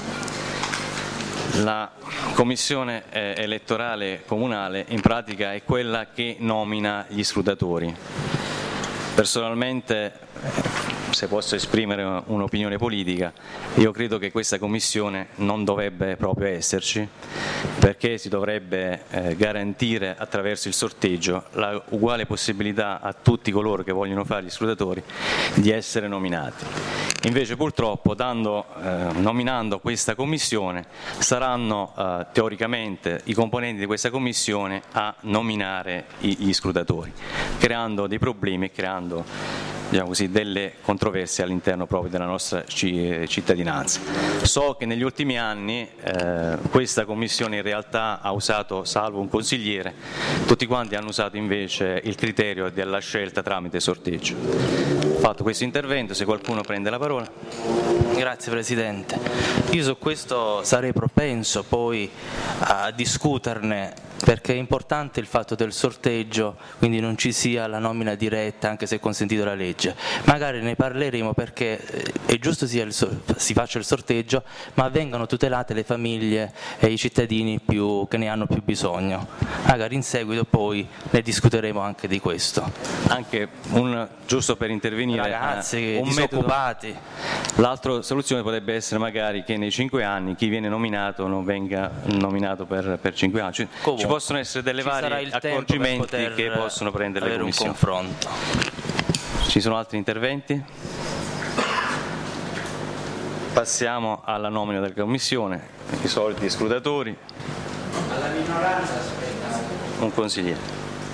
La commissione elettorale comunale in pratica è quella che nomina gli scrutatori. Personalmente, se posso esprimere un'opinione politica, io credo che questa commissione non dovrebbe proprio esserci, perché si dovrebbe eh, garantire attraverso il sorteggio la uguale possibilità a tutti coloro che vogliono fare gli scrutatori di essere nominati. Invece purtroppo dando, eh, nominando questa commissione saranno eh, teoricamente i componenti di questa commissione a nominare i, gli scrutatori, creando dei problemi e creando, diciamo così, delle controversie all'interno proprio della nostra cittadinanza. So che negli ultimi anni eh, questa commissione in realtà ha usato, salvo un consigliere, tutti quanti hanno usato invece il criterio della scelta tramite sorteggio. Ho fatto questo intervento, se qualcuno prende la parola. Grazie Presidente. Io su questo sarei propenso poi a discuterne perché è importante il fatto del sorteggio, quindi non ci sia la nomina diretta anche se è consentito dalla legge. Magari ne parleremo, perché è giusto sia il, si faccia il sorteggio, ma vengano tutelate le famiglie e i cittadini più, che ne hanno più bisogno. Magari in seguito poi ne discuteremo anche di questo. Anche un, giusto per intervenire, ragazzi, un disoccupati. Metodo, l'altra soluzione potrebbe essere magari che nei cinque anni chi viene nominato non venga nominato per, per cinque anni. Ci, ci possono essere delle varie accorgimenti che possono prendere le commissioni. Un confronto. Ci sono altri interventi? Passiamo alla nomina della commissione, i soliti scrutatori. Alla minoranza aspetta. Un consigliere.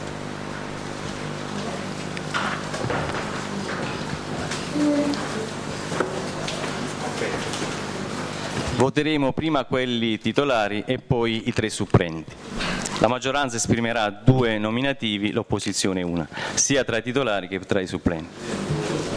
Voteremo prima quelli titolari e poi i tre supplenti. La maggioranza esprimerà due nominativi, l'opposizione una, sia tra i titolari che tra i supplenti.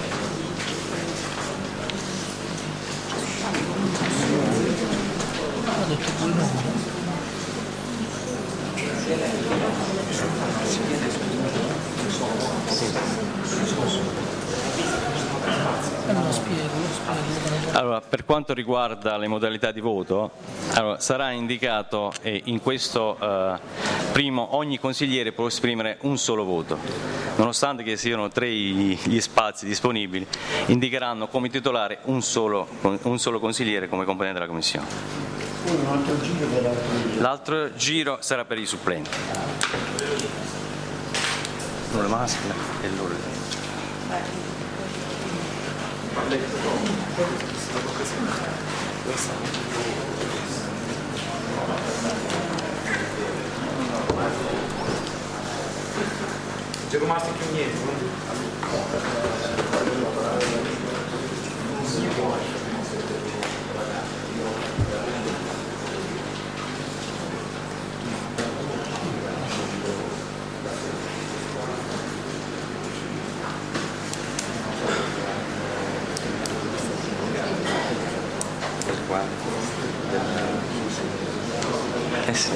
Allora, per quanto riguarda le modalità di voto, allora, sarà indicato eh, in questo eh, primo, ogni consigliere può esprimere un solo voto, nonostante che siano tre gli spazi disponibili, indicheranno come titolare un solo, un solo consigliere come componente della commissione. L'altro giro sarà per i supplenti. L'ora maschile e l'ora. C'è rimasto più niente. Eh sì.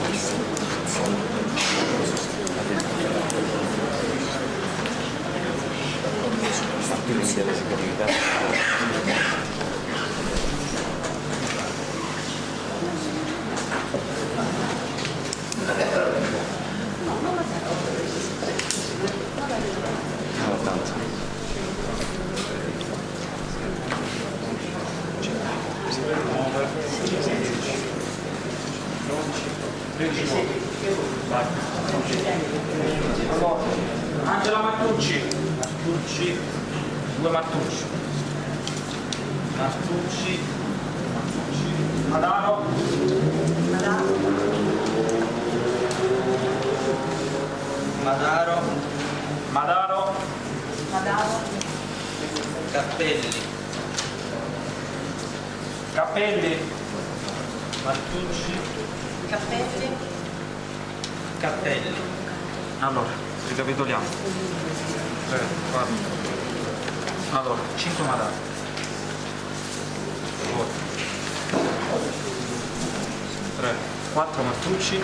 Angela Martucci, Martucci, due Martucci, Martucci, Madaro, Madaro, Madaro, Madaro, Madaro, Cappelli, Cappelli, Martucci, Cappelli, Cappelli. Allora, ricapitoliamo. tre, quattro. Allora, cinque Madaro. tre, quattro Martucci.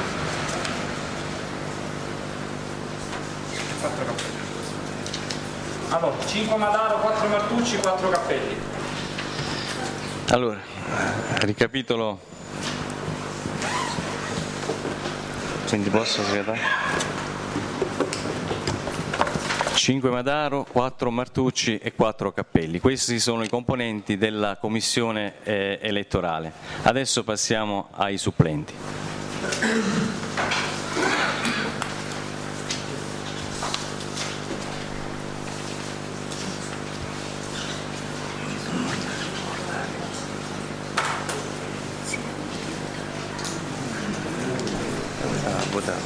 quattro Cappelli. Allora, cinque Madaro, quattro Martucci, quattro Cappelli. Allora, ricapitolo. Quindi posso segretario? cinque Madaro, quattro Martucci e quattro Cappelli. Questi sono i componenti della commissione eh, elettorale. Adesso passiamo ai supplenti. A votare.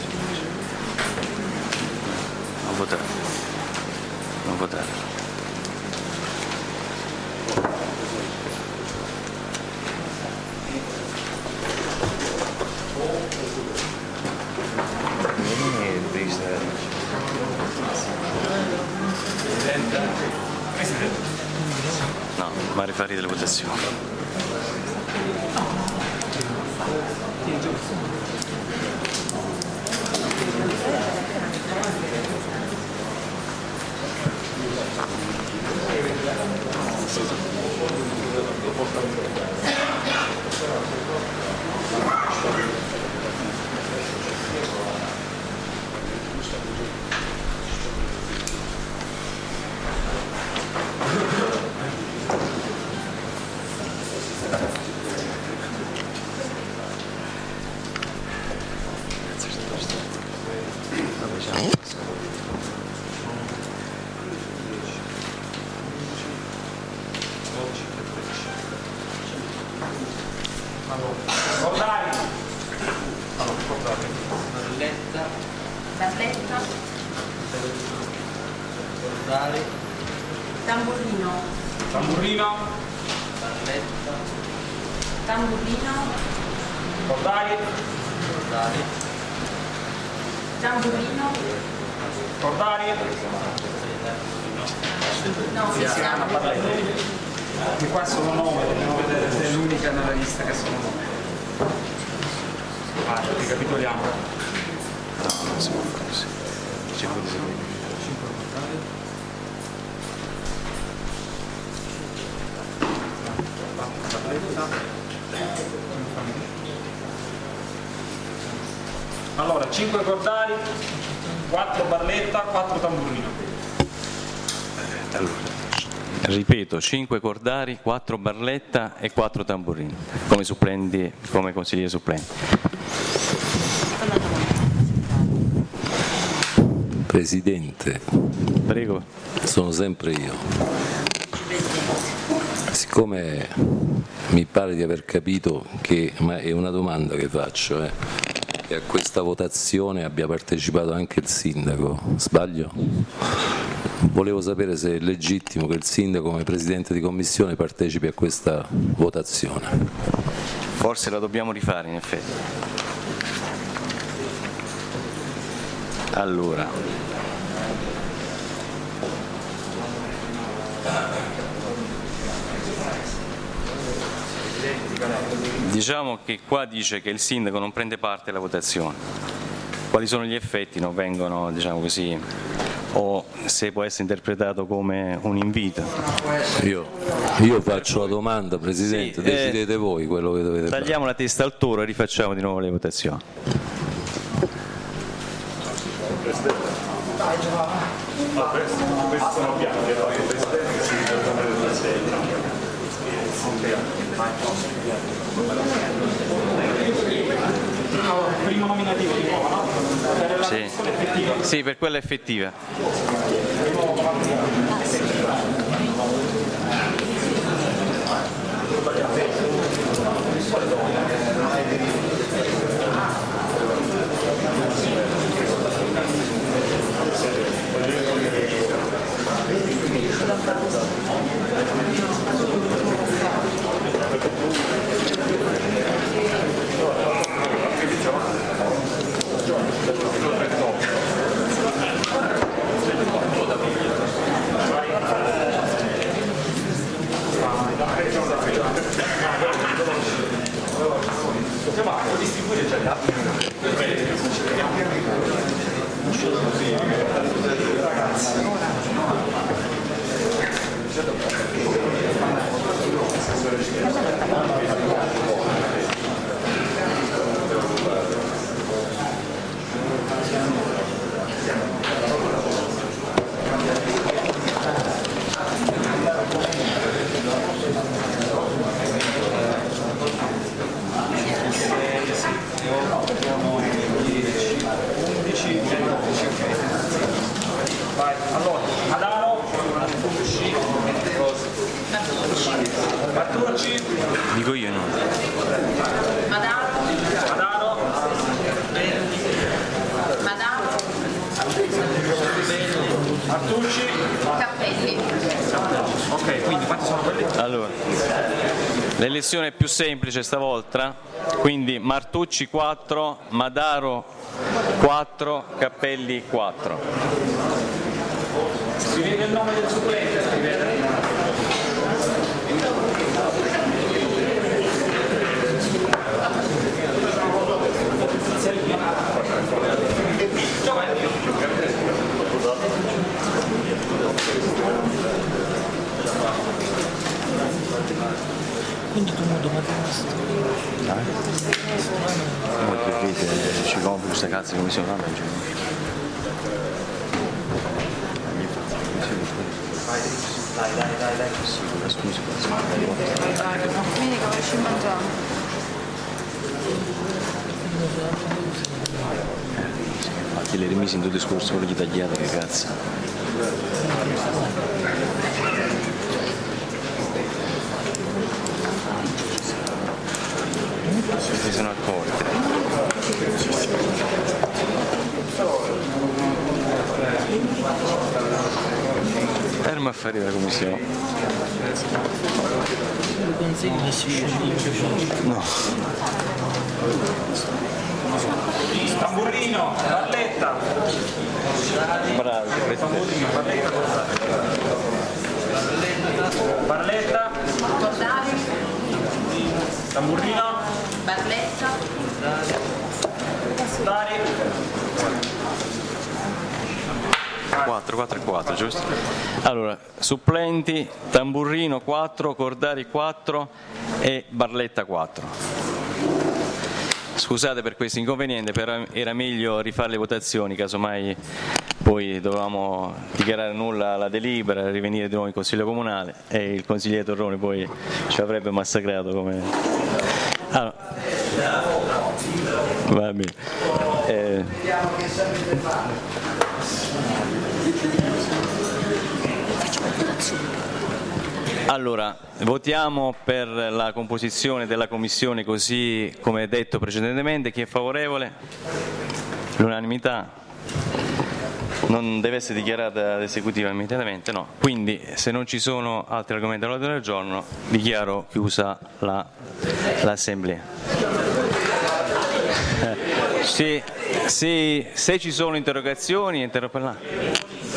A votare. Non votare. No, ma rifarete le votazioni. Tamburrino. Tamburrino. Tamburrino. Cordari. Tamburrino. Cordari. No, si chiama Barletta. Che qua sono nove, dobbiamo vedere se è l'unica nella lista che sono nove. Ah, ricapitoliamo. No, non si può fare così. cinque di seguito. Allora, cinque Cordari, quattro Barletta, quattro Tamburrino. Allora, ripeto, cinque Cordari, quattro Barletta e quattro Tamburrino, come supplenti, come consiglieri supplenti. Presidente, prego. Sono sempre io. Siccome mi pare di aver capito che, ma è una domanda che faccio, eh, che a questa votazione abbia partecipato anche il sindaco, sbaglio? Volevo sapere se è legittimo che il sindaco come presidente di commissione partecipi a questa votazione. Forse la dobbiamo rifare in effetti. Allora. Diciamo che qua dice che il sindaco non prende parte alla votazione. Quali sono gli effetti? Non vengono, diciamo così, o se può essere interpretato come un invito. Io, io faccio la domanda, Presidente, sì, decidete eh, voi quello che dovete fare. Tagliamo la testa al toro e rifacciamo di nuovo le votazioni. No, questo, questo sono piano che il Presidente si ritorna nella sede. Primo nominativo di nuovo, no? Per la sì. effettiva. Sì, per quella effettiva. Dico io no. Madaro. Madaro. Madaro. Martucci. Cappelli. Ok, quindi quanti sono quelli? Allora, l'elezione è più semplice stavolta, quindi Martucci quattro, Madaro quattro, Cappelli quattro. Scrivete il nome del supplente, scrivete. Quindi tu non domani Come preferite, ci compri queste cazzo come si fanno? Dai, dai, dai, dai, così, scusi, Domenica ci mangiamo. Infatti le rimisi in tutti i discorsi, quello di tagliato, che cazzo. Si sono accorti. Ferma a fare la commissione. No. Tamburrino, Barletta. Bravo. Tamburrino, Barletta. Barletta. Tamburrino. Barletta. Dari. quattro, quattro e quattro, giusto? Allora, supplenti, Tamburrino quattro, Cordari quattro e Barletta quattro. Scusate per questo inconveniente, però era meglio rifare le votazioni, casomai poi dovevamo dichiarare nulla alla delibera, rivenire di nuovo in Consiglio Comunale e il consigliere Torroni poi ci avrebbe massacrato come... Allora, va bene. Eh, Allora, votiamo per la composizione della commissione così come detto precedentemente. Chi è favorevole? L'unanimità? Non deve essere dichiarata esecutiva immediatamente? No. Quindi, se non ci sono altri argomenti all'ordine del giorno, dichiaro chiusa la, l'assemblea. Sì, sì, se ci sono interrogazioni, interrompela.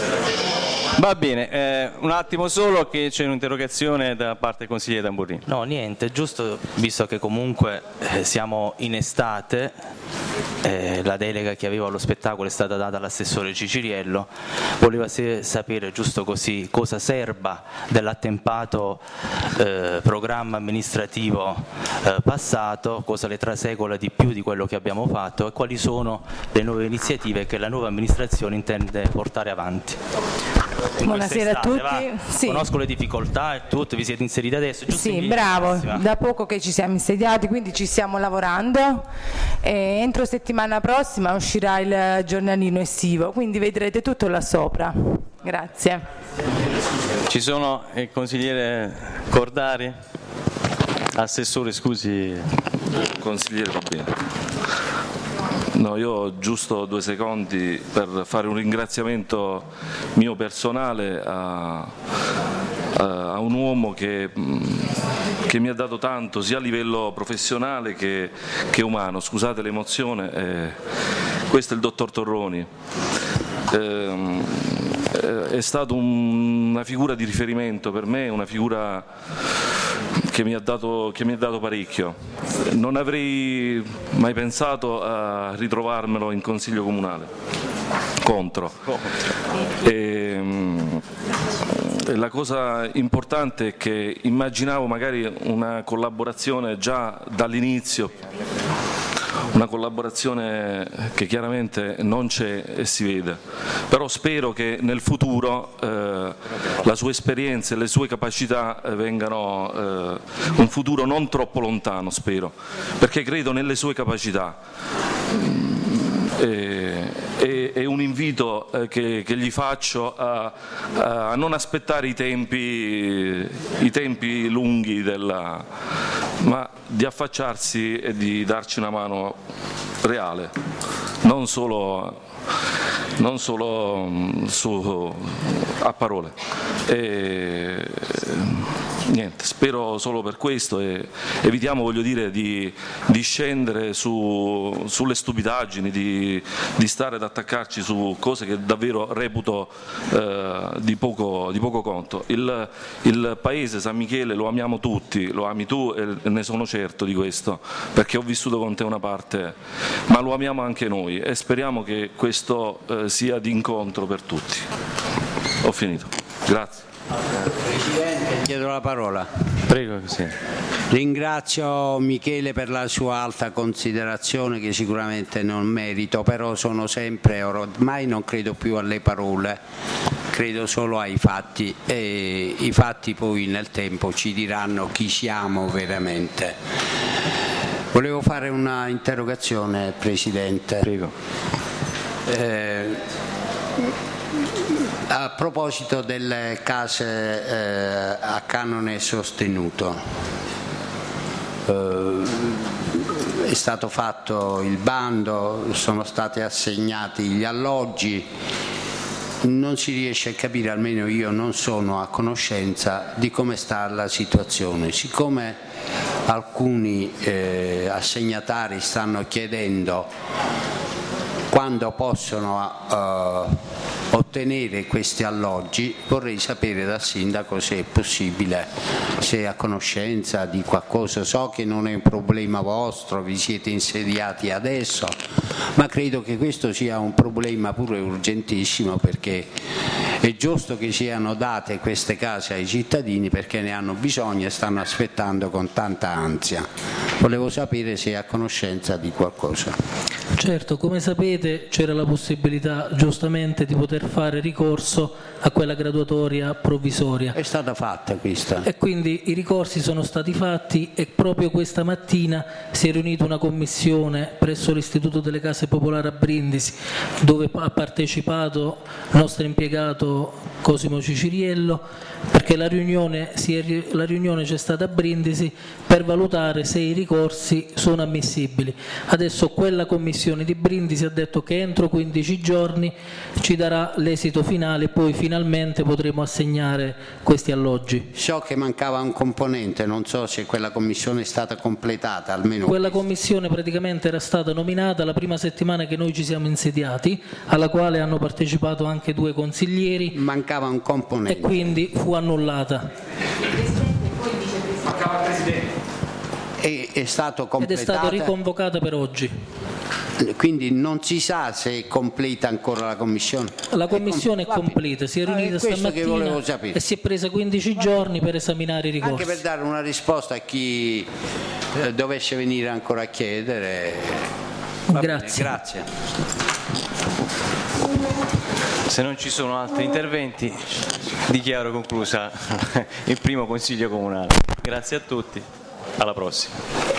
Va bene, eh, un attimo solo che c'è un'interrogazione da parte del consigliere Tamburrino. No, niente, giusto visto che comunque eh, siamo in estate, eh, la delega che avevo allo spettacolo è stata data all'assessore Ciciriello, voleva se- sapere giusto così cosa serba dell'attempato eh, programma amministrativo eh, passato, cosa le trasecola di più di quello che abbiamo fatto e quali sono le nuove iniziative che la nuova amministrazione intende portare avanti. Buonasera a tutti. Sì. Conosco le difficoltà e tutto, vi siete inseriti adesso, giusto? Sì, bravo, massima. Da poco che ci siamo insediati, quindi ci stiamo lavorando e entro settimana prossima uscirà il giornalino estivo, quindi vedrete tutto là sopra. Grazie. Ci sono il consigliere Cordari? Assessore, scusi. Consigliere, va bene. No, io ho giusto due secondi per fare un ringraziamento mio personale a, a un uomo che, che mi ha dato tanto sia a livello professionale che, che umano. Scusate l'emozione, eh, questo è il dottor Torroni. Eh, è stato un, una figura di riferimento per me, una figura che mi ha dato, che mi ha dato parecchio. Non avrei mai pensato a ritrovarmelo in Consiglio Comunale contro. E, e la cosa importante è che immaginavo magari una collaborazione già dall'inizio, una collaborazione che chiaramente non c'è e si vede, però spero che nel futuro eh, la sua esperienza e le sue capacità eh, vengano eh, un futuro non troppo lontano, spero, perché credo nelle sue capacità. E, e, è un invito eh, che, che gli faccio a, a non aspettare i tempi, i tempi lunghi della, ma di affacciarsi e di darci una mano reale, non solo, non solo su, a parole. E, niente, spero solo per questo e evitiamo, voglio dire, di, di scendere su, sulle stupidaggini, di, di stare ad attaccarci su cose che davvero reputo eh, di, poco, di poco conto. Il, il paese San Michele lo amiamo tutti, lo ami tu e ne sono certo di questo, perché ho vissuto con te una parte, ma lo amiamo anche noi e speriamo che questo eh, sia di incontro per tutti. Ho finito. Grazie. Presidente. Chiedo la parola. Prego, sì. Ringrazio Michele per la sua alta considerazione che sicuramente non merito, però sono sempre, ormai non credo più alle parole, credo solo ai fatti e i fatti poi nel tempo ci diranno chi siamo veramente. Volevo fare una interrogazione, Presidente. Prego. Eh, a proposito delle case eh, a canone sostenuto, eh, è stato fatto il bando, sono stati assegnati gli alloggi, non si riesce a capire, almeno io non sono a conoscenza di come sta la situazione. Siccome alcuni eh, assegnatari stanno chiedendo quando possono eh, ottenere questi alloggi, vorrei sapere dal Sindaco se è possibile, se è a conoscenza di qualcosa. So che non è un problema vostro, vi siete insediati adesso, ma credo che questo sia un problema pure urgentissimo, perché è giusto che siano date queste case ai cittadini perché ne hanno bisogno e stanno aspettando con tanta ansia. Volevo sapere se è a conoscenza di qualcosa. Certo, come sapete c'era la possibilità giustamente di poter fare ricorso a quella graduatoria provvisoria. È stata fatta questa. E quindi i ricorsi sono stati fatti e proprio questa mattina si è riunita una commissione presso l'Istituto delle Case Popolari a Brindisi, dove ha partecipato il nostro impiegato Cosimo Ciciriello, perché la riunione, si è, la riunione c'è stata a Brindisi per valutare se i ricorsi sono ammissibili. Adesso quella commissione di Brindisi ha detto che entro quindici giorni ci darà l'esito finale e poi finalmente potremo assegnare questi alloggi. So che mancava un componente, non so se quella commissione è stata completata almeno. Quella commissione praticamente era stata nominata la prima settimana che noi ci siamo insediati, alla quale hanno partecipato anche due consiglieri. Mancava un componente. E quindi fu annullata. Mancava il Presidente. E è stato completata. Ed è stata riconvocata per oggi. Quindi non si sa se è completa ancora la commissione. La commissione è, com- è completa, si è riunita ah, è stamattina e si è presa quindici giorni per esaminare i ricorsi. Anche per dare una risposta a chi eh, dovesse venire ancora a chiedere. Va grazie. Bene, grazie. Se non ci sono altri interventi, dichiaro conclusa il primo Consiglio Comunale. Grazie a tutti, alla prossima.